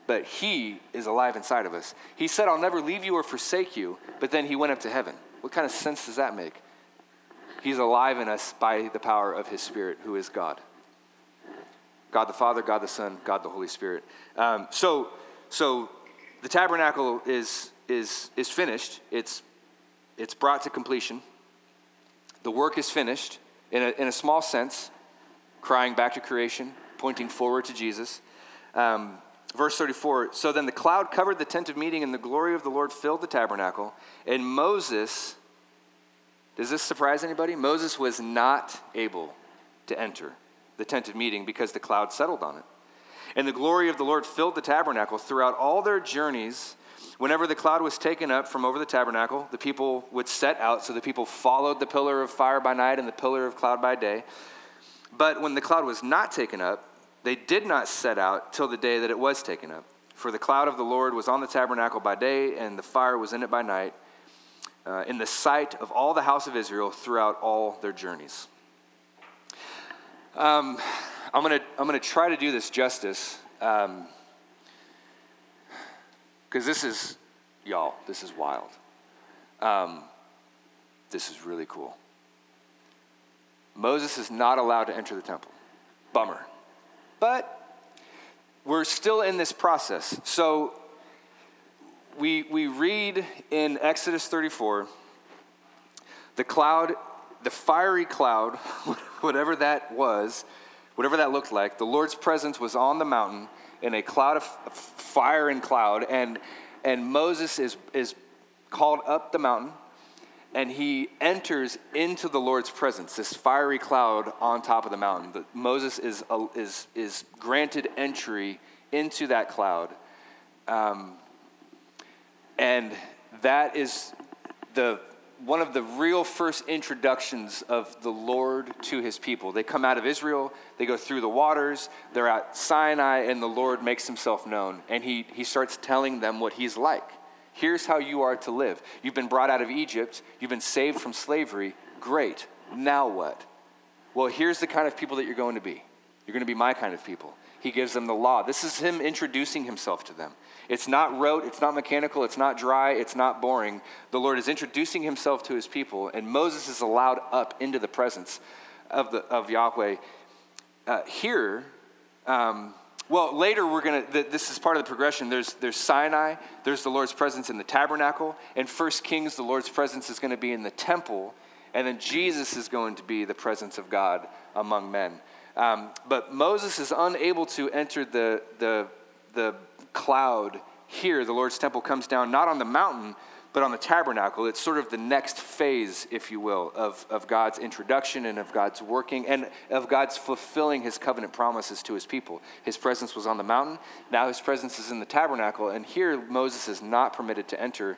but he is alive inside of us. He said, I'll never leave you or forsake you, but then he went up to heaven. What kind of sense does that make? He's alive in us by the power of his Spirit, who is God. God the Father, God the Son, God the Holy Spirit. So the tabernacle is finished. It's brought to completion. The work is finished in a small sense, crying back to creation, pointing forward to Jesus. Verse 34, so then the cloud covered the tent of meeting, and the glory of the Lord filled the tabernacle. And Moses, does this surprise anybody? Moses was not able to enter the tent of meeting because the cloud settled on it. And the glory of the Lord filled the tabernacle. Throughout all their journeys, whenever the cloud was taken up from over the tabernacle, the people would set out. So the people followed the pillar of fire by night and the pillar of cloud by day. But when the cloud was not taken up, they did not set out till the day that it was taken up. For the cloud of the Lord was on the tabernacle by day, and the fire was in it by night, in the sight of all the house of Israel throughout all their journeys. I'm gonna try to do this justice, because this is wild. This is really cool. Moses is not allowed to enter the temple. Bummer. But we're still in this process. So we read in Exodus 34, the cloud, the fiery cloud, whatever that was, whatever that looked like, the Lord's presence was on the mountain in a cloud of fire and cloud, and Moses is called up the mountain, and he enters into the Lord's presence, this fiery cloud on top of the mountain. Moses is granted entry into that cloud. And that is one of the real first introductions of the Lord to his people. They come out of Israel, they go through the waters, they're at Sinai, and the Lord makes himself known. And he starts telling them what he's like. Here's how you are to live. You've been brought out of Egypt. You've been saved from slavery. Great. Now what? Well, here's the kind of people that you're going to be. You're going to be my kind of people. He gives them the law. This is him introducing himself to them. It's not rote. It's not mechanical. It's not dry. It's not boring. The Lord is introducing himself to his people, and Moses is allowed up into the presence of Yahweh. Well, later this is part of the progression. There's Sinai, there's the Lord's presence in the tabernacle. In 1 Kings, the Lord's presence is going to be in the temple, and then Jesus is going to be the presence of God among men. But Moses is unable to enter the cloud here. The Lord's temple comes down not on the mountain, but on the tabernacle. It's sort of the next phase, if you will, of God's introduction and of God's working and of God's fulfilling his covenant promises to his people. His presence was on the mountain. Now his presence is in the tabernacle. And here Moses is not permitted to enter.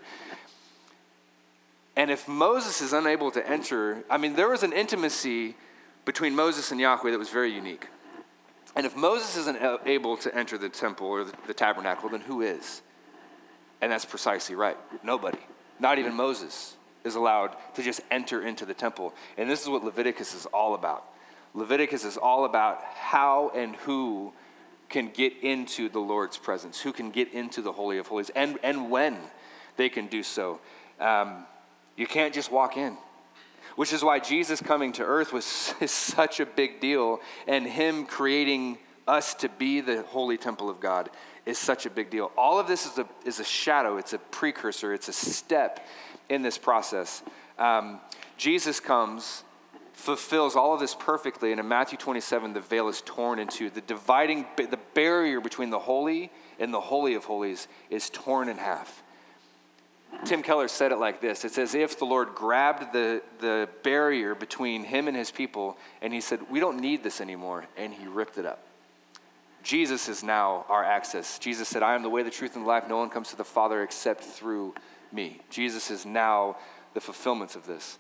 And if Moses is unable to enter, there was an intimacy between Moses and Yahweh that was very unique. And if Moses isn't able to enter the temple or the tabernacle, then who is? And that's precisely right. Nobody, not even Moses, is allowed to just enter into the temple. And this is what Leviticus is all about. Leviticus is all about how and who can get into the Lord's presence, who can get into the Holy of Holies, and when they can do so. You can't just walk in, which is why Jesus coming to earth is such a big deal, and him creating us to be the holy temple of God is such a big deal. All of this is a shadow, it's a precursor, it's a step in this process. Jesus comes, fulfills all of this perfectly, and in Matthew 27, the veil is torn into. The barrier between the holy and the Holy of Holies is torn in half. Tim Keller said it like this: it's as if the Lord grabbed the barrier between him and his people, and he said, we don't need this anymore, and he ripped it up. Jesus is now our access. Jesus said, I am the way, the truth, and the life. No one comes to the Father except through me. Jesus is now the fulfillment of this.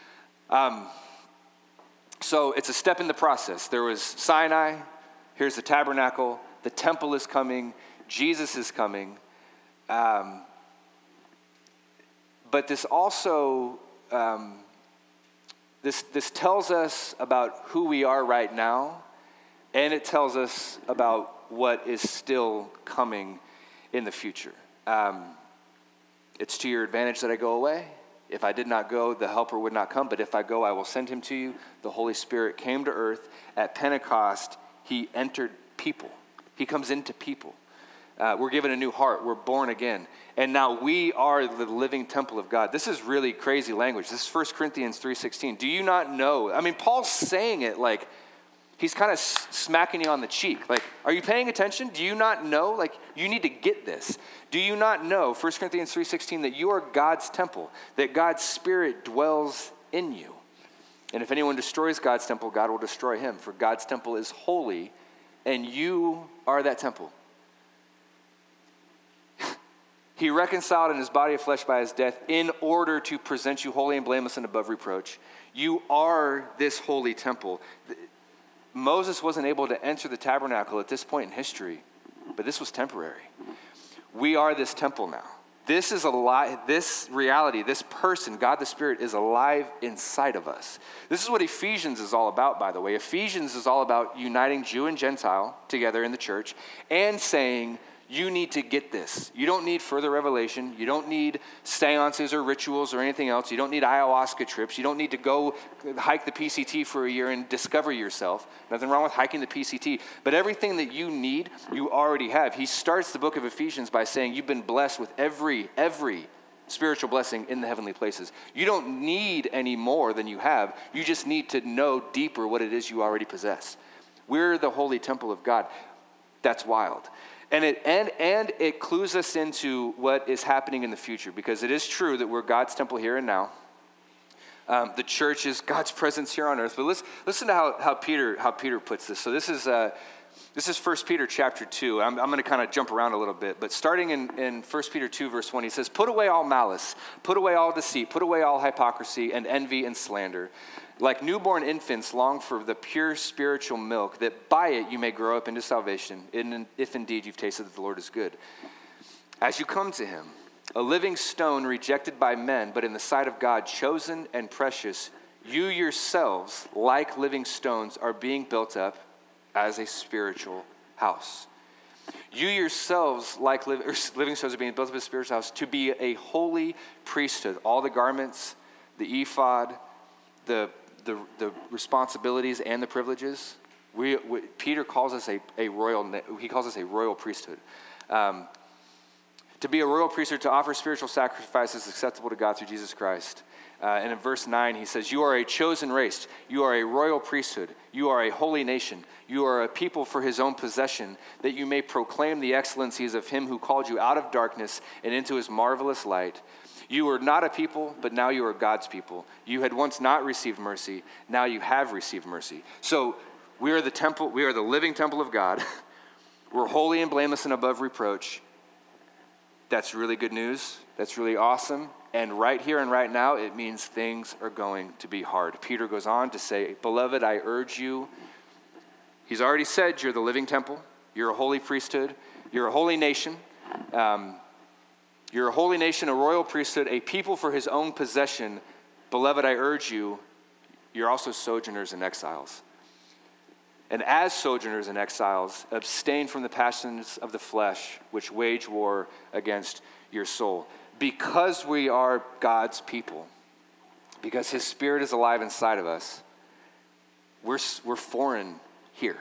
So it's a step in the process. There was Sinai, here's the tabernacle, the temple is coming, Jesus is coming. But this also, this tells us about who we are right now, and it tells us about what is still coming in the future. It's to your advantage that I go away. If I did not go, the helper would not come. But if I go, I will send him to you. The Holy Spirit came to earth. At Pentecost, he entered people. He comes into people. We're given a new heart. We're born again. And now we are the living temple of God. This is really crazy language. This is 1 Corinthians 3:16. Do you not know? I mean, Paul's saying it like he's kind of smacking you on the cheek. Like, are you paying attention? Do you not know? Like, you need to get this. Do you not know, 1 Corinthians 3:16, that you are God's temple, that God's Spirit dwells in you? And if anyone destroys God's temple, God will destroy him. For God's temple is holy, and you are that temple. He reconciled in his body of flesh by his death in order to present you holy and blameless and above reproach. You are this holy temple. Moses wasn't able to enter the tabernacle at this point in history, but this was temporary. We are this temple now. This is alive. This reality, this person, God the Spirit, is alive inside of us. This is what Ephesians is all about, by the way. Ephesians is all about uniting Jew and Gentile together in the church and saying, you need to get this. You don't need further revelation. You don't need seances or rituals or anything else. You don't need ayahuasca trips. You don't need to go hike the PCT for a year and discover yourself. Nothing wrong with hiking the PCT. But everything that you need, you already have. He starts the book of Ephesians by saying you've been blessed with every spiritual blessing in the heavenly places. You don't need any more than you have. You just need to know deeper what it is you already possess. We're the holy temple of God. That's wild. And it clues us into what is happening in the future, because it is true that we're God's temple here and now. The church is God's presence here on earth. But listen to how Peter puts this. So this is 1 Peter chapter 2. I'm going to kind of jump around a little bit. But starting in 1 Peter 2, verse 1, he says, put away all malice, put away all deceit, put away all hypocrisy and envy and slander. Like newborn infants, long for the pure spiritual milk, that by it you may grow up into salvation, if indeed you've tasted that the Lord is good. As you come to him, a living stone rejected by men, but in the sight of God, chosen and precious, you yourselves, like living stones, are being built up as a spiritual house. You yourselves, like living stones, are being built up as a spiritual house to be a holy priesthood. All the garments, the ephod, the responsibilities and the privileges. Peter calls us a royal priesthood. To be a royal priesthood, to offer spiritual sacrifices acceptable to God through Jesus Christ. And in verse 9, he says, you are a chosen race. You are a royal priesthood. You are a holy nation. You are a people for his own possession, that you may proclaim the excellencies of him who called you out of darkness and into his marvelous light. You were not a people, but now you are God's people. You had once not received mercy. Now you have received mercy. So we are the temple. We are the living temple of God. We're holy and blameless and above reproach. That's really good news. That's really awesome. And right here and right now, it means things are going to be hard. Peter goes on to say, beloved, I urge you. He's already said you're the living temple. You're a holy priesthood. You're a holy nation. You're a holy nation, a royal priesthood, a people for his own possession. Beloved, I urge you, you're also sojourners and exiles. And as sojourners and exiles, abstain from the passions of the flesh, which wage war against your soul. Because we are God's people, because his Spirit is alive inside of us, we're foreign here.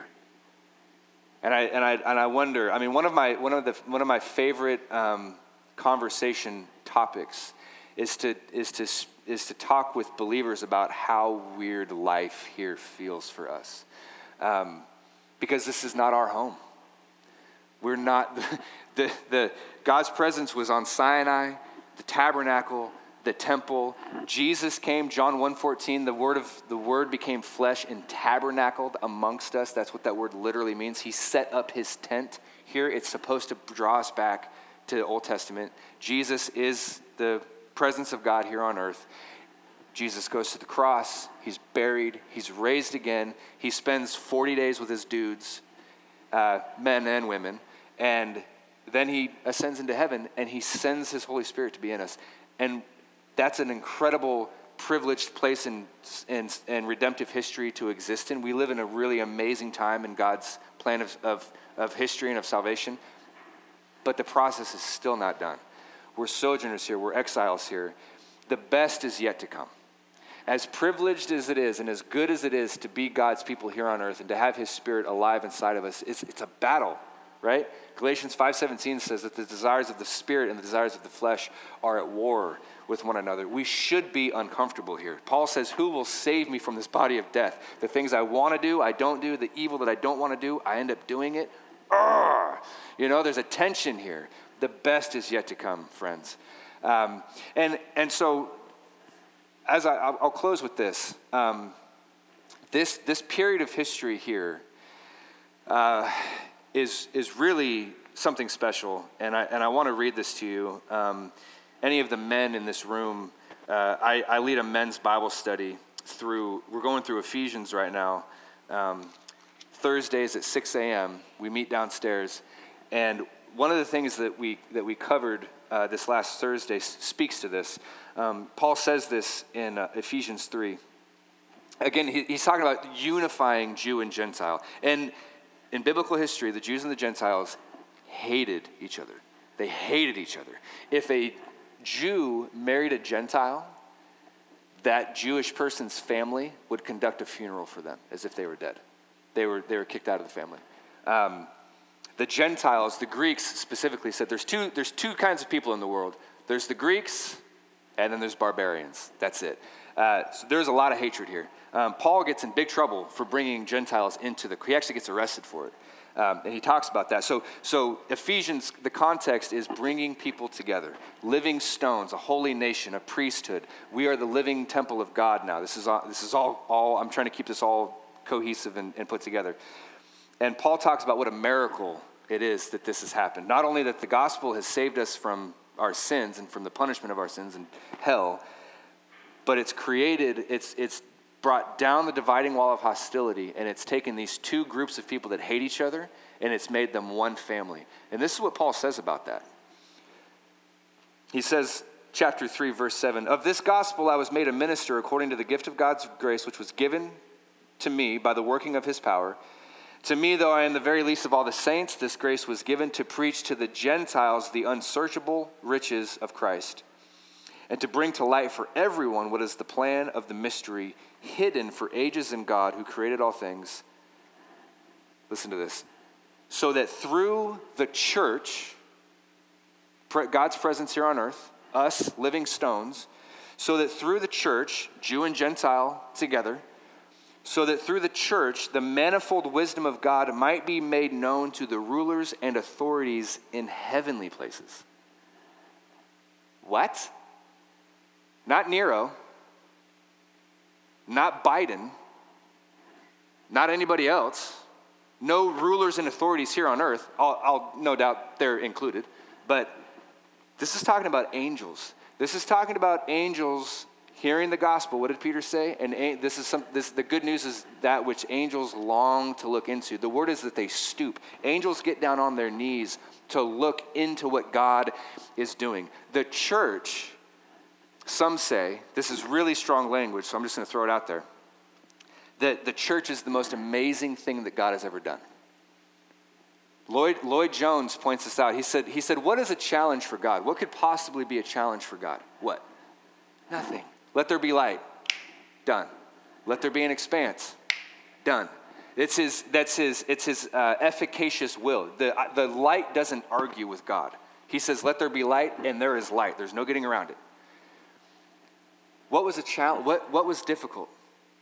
And I wonder. I mean, one of my favorite conversation topics is to talk with believers about how weird life here feels for us, because this is not our home. We're not the God's presence was on Sinai, the tabernacle, the temple. Jesus came, John 1:14, the word became flesh and tabernacled amongst us. That's what that word literally means. He set up his tent here. It's supposed to draw us back to the Old Testament. Jesus is the presence of God here on earth. Jesus goes to the cross. He's buried. He's raised again. He spends 40 days with his dudes, men and women, and then he ascends into heaven, and he sends his Holy Spirit to be in us. And that's an incredible, privileged place in redemptive history to exist in. We live in a really amazing time in God's plan of history and of salvation. but the process is still not done. We're sojourners here. We're exiles here. The best is yet to come. As privileged as it is and as good as it is to be God's people here on earth and to have his Spirit alive inside of us, it's a battle, right? Galatians 5:17 says that the desires of the Spirit and the desires of the flesh are at war with one another. We should be uncomfortable here. Paul says, who will save me from this body of death? The things I want to do, I don't do. The evil that I don't want to do, I end up doing it. There's a tension here. The best is yet to come, friends. And so, as I'll close with this. This period of history here is really something special, and I want to read this to you. Any of the men in this room, I lead a men's Bible study we're going through Ephesians right now. Thursdays at 6 a.m. we meet downstairs, and one of the things that we covered this last Thursday speaks to this. Paul says this in Ephesians 3. Again, he's talking about unifying Jew and Gentile. And in biblical history, the Jews and the Gentiles hated each other. They hated each other. If a Jew married a Gentile, that Jewish person's family would conduct a funeral for them as if they were dead. They were kicked out of the family. The Gentiles, the Greeks specifically, said there's two kinds of people in the world. There's the Greeks, and then there's barbarians. That's it. So there's a lot of hatred here. Paul gets in big trouble for bringing Gentiles he actually gets arrested for it. And he talks about that. So Ephesians, the context is bringing people together. Living stones, a holy nation, a priesthood. We are the living temple of God now. This is all I'm trying to keep this all cohesive and put together. And Paul talks about what a miracle it is that this has happened. Not only that the gospel has saved us from our sins and from the punishment of our sins and hell, but it's brought down the dividing wall of hostility, and it's taken these two groups of people that hate each other, and it's made them one family. And this is what Paul says about that. He says, chapter 3, verse 7, of this gospel I was made a minister according to the gift of God's grace, which was given to me by the working of his power. To me, though I am the very least of all the saints, this grace was given to preach to the Gentiles the unsearchable riches of Christ, and to bring to light for everyone what is the plan of the mystery hidden for ages in God who created all things. Listen to this. So that through the church, God's presence here on earth, us living stones, so that through the church, Jew and Gentile together, so that through the church, the manifold wisdom of God might be made known to the rulers and authorities in heavenly places. What? Not Nero, not Biden, not anybody else, no rulers and authorities here on earth. I'll no doubt they're included, but this is talking about angels. This is talking about angels hearing the gospel. What did Peter say? And the good news is that which angels long to look into. The word is that they stoop. Angels get down on their knees to look into what God is doing. The church, some say, this is really strong language, so I'm just going to throw it out there, that the church is the most amazing thing that God has ever done. Lloyd Jones points this out. He said, what is a challenge for God? What could possibly be a challenge for God? What? Nothing. Let there be light. Done. Let there be an expanse. Done. It's his efficacious will. The light doesn't argue with God. He says, let there be light, and there is light. There's no getting around it. What was a challenge? What was difficult?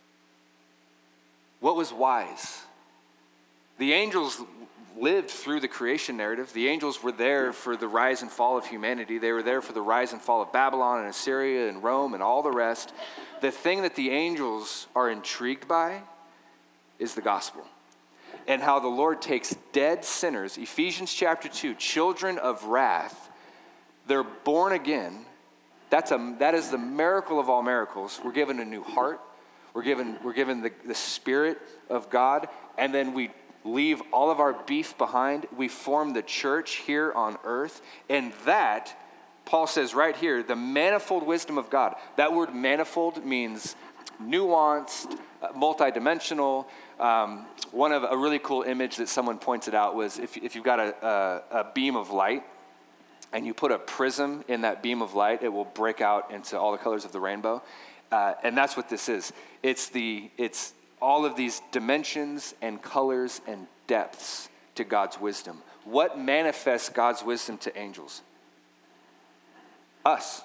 What was wise? The angels lived through the creation narrative. The angels were there for the rise and fall of humanity. They were there for the rise and fall of Babylon and Assyria and Rome and all the rest. The thing that the angels are intrigued by is the gospel and how the Lord takes dead sinners, Ephesians chapter 2, children of wrath. They're born again. That is the miracle of all miracles. We're given a new heart. We're given the Spirit of God, and then we leave all of our beef behind. We form the church here on earth, and that, Paul says right here, the manifold wisdom of God. That word manifold means nuanced, multidimensional, One of a really cool image that someone pointed out was if you've got a beam of light and you put a prism in that beam of light, it will break out into all the colors of the rainbow. And that's what this is. It's all of these dimensions and colors and depths to God's wisdom. What manifests God's wisdom to angels? Us.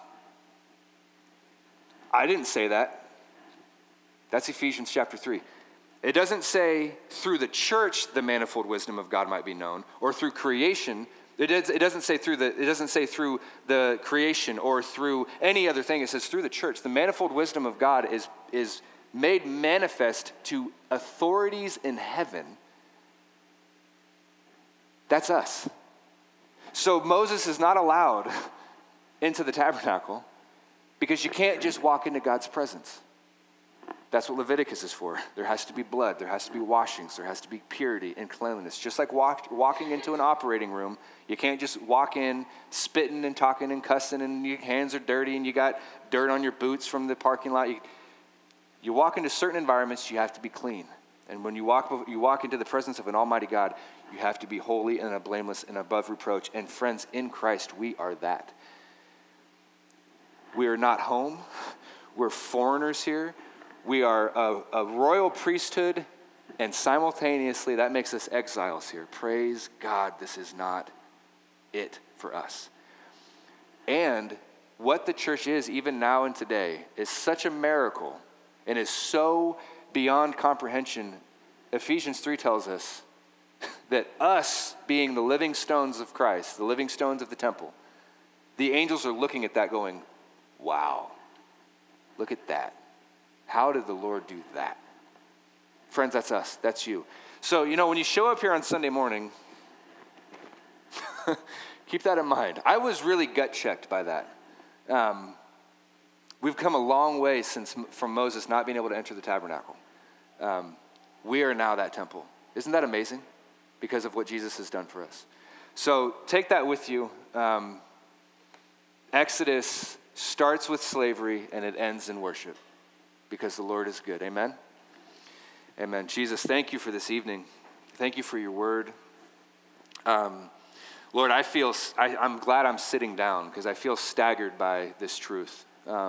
I didn't say that. That's Ephesians chapter 3. It doesn't say through the church the manifold wisdom of God might be known, or through creation. It doesn't say through the creation or through any other thing. It says through the church. The manifold wisdom of God is made manifest to authorities in heaven. That's us. So Moses is not allowed into the tabernacle because you can't just walk into God's presence. That's what Leviticus is for. There has to be blood. There has to be washings. There has to be purity and cleanliness. Just like walking into an operating room, you can't just walk in spitting and talking and cussing and your hands are dirty and you got dirt on your boots from the parking lot. You walk into certain environments, you have to be clean. And when you walk into the presence of an almighty God, you have to be holy and blameless and above reproach. And friends, in Christ, we are that. We are not home. We're foreigners here. We are a royal priesthood, and simultaneously that makes us exiles here. Praise God, this is not it for us. And what the church is, even now and today, is such a miracle and is so beyond comprehension. Ephesians 3 tells us that us being the living stones of Christ, the living stones of the temple, the angels are looking at that going, wow, look at that. How did the Lord do that? Friends, that's us. That's you. So, when you show up here on Sunday morning, keep that in mind. I was really gut checked by that. We've come a long way from Moses not being able to enter the tabernacle. We are now that temple. Isn't that amazing? Because of what Jesus has done for us. So take that with you. Exodus starts with slavery and it ends in worship. Because the Lord is good. Amen? Amen. Jesus, thank you for this evening. Thank you for your word. Lord, I'm glad I'm sitting down because I feel staggered by this truth.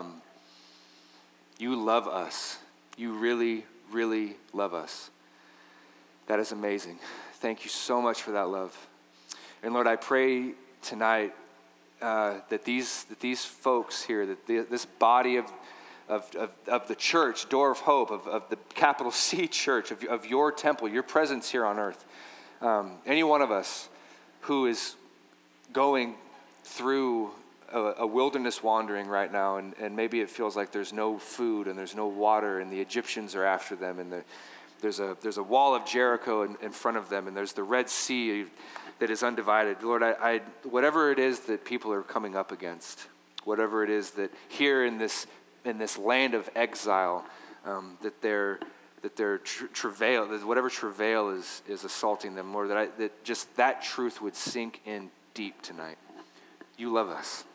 You love us. You really, really love us. That is amazing. Thank you so much for that love. And Lord, I pray tonight that these folks here, that this body of the church, Door of Hope, of the capital C church, of your temple, your presence here on earth. Any one of us who is going through a wilderness wandering right now, and maybe it feels like there's no food and there's no water, and the Egyptians are after them, and there's a wall of Jericho in front of them, and there's the Red Sea that is undivided. Lord, I whatever it is that people are coming up against, whatever it is that here in this land of exile, that their travail, that whatever travail is assaulting them, Lord, that just that truth would sink in deep tonight. You love us.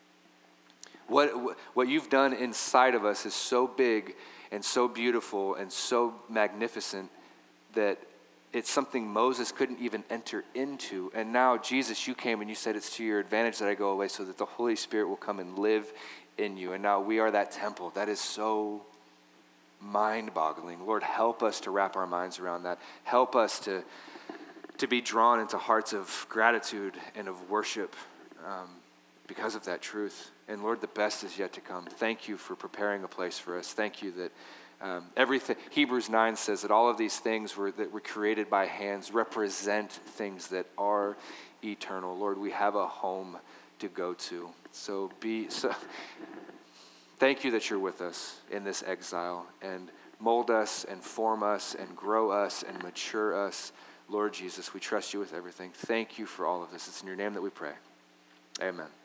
What you've done inside of us is so big and so beautiful and so magnificent that it's something Moses couldn't even enter into. And now, Jesus, you came and you said it's to your advantage that I go away so that the Holy Spirit will come and live in you. And now we are that temple. That is so mind-boggling. Lord, help us to wrap our minds around that. Help us to be drawn into hearts of gratitude and of worship because of that truth. And Lord, the best is yet to come. Thank you for preparing a place for us. Thank you that everything, Hebrews 9 says that all of these things that were created by hands represent things that are eternal. Lord, we have a home to go to. So thank you that you're with us in this exile, and mold us and form us and grow us and mature us. Lord Jesus, we trust you with everything. Thank you for all of this. It's in your name that we pray. Amen.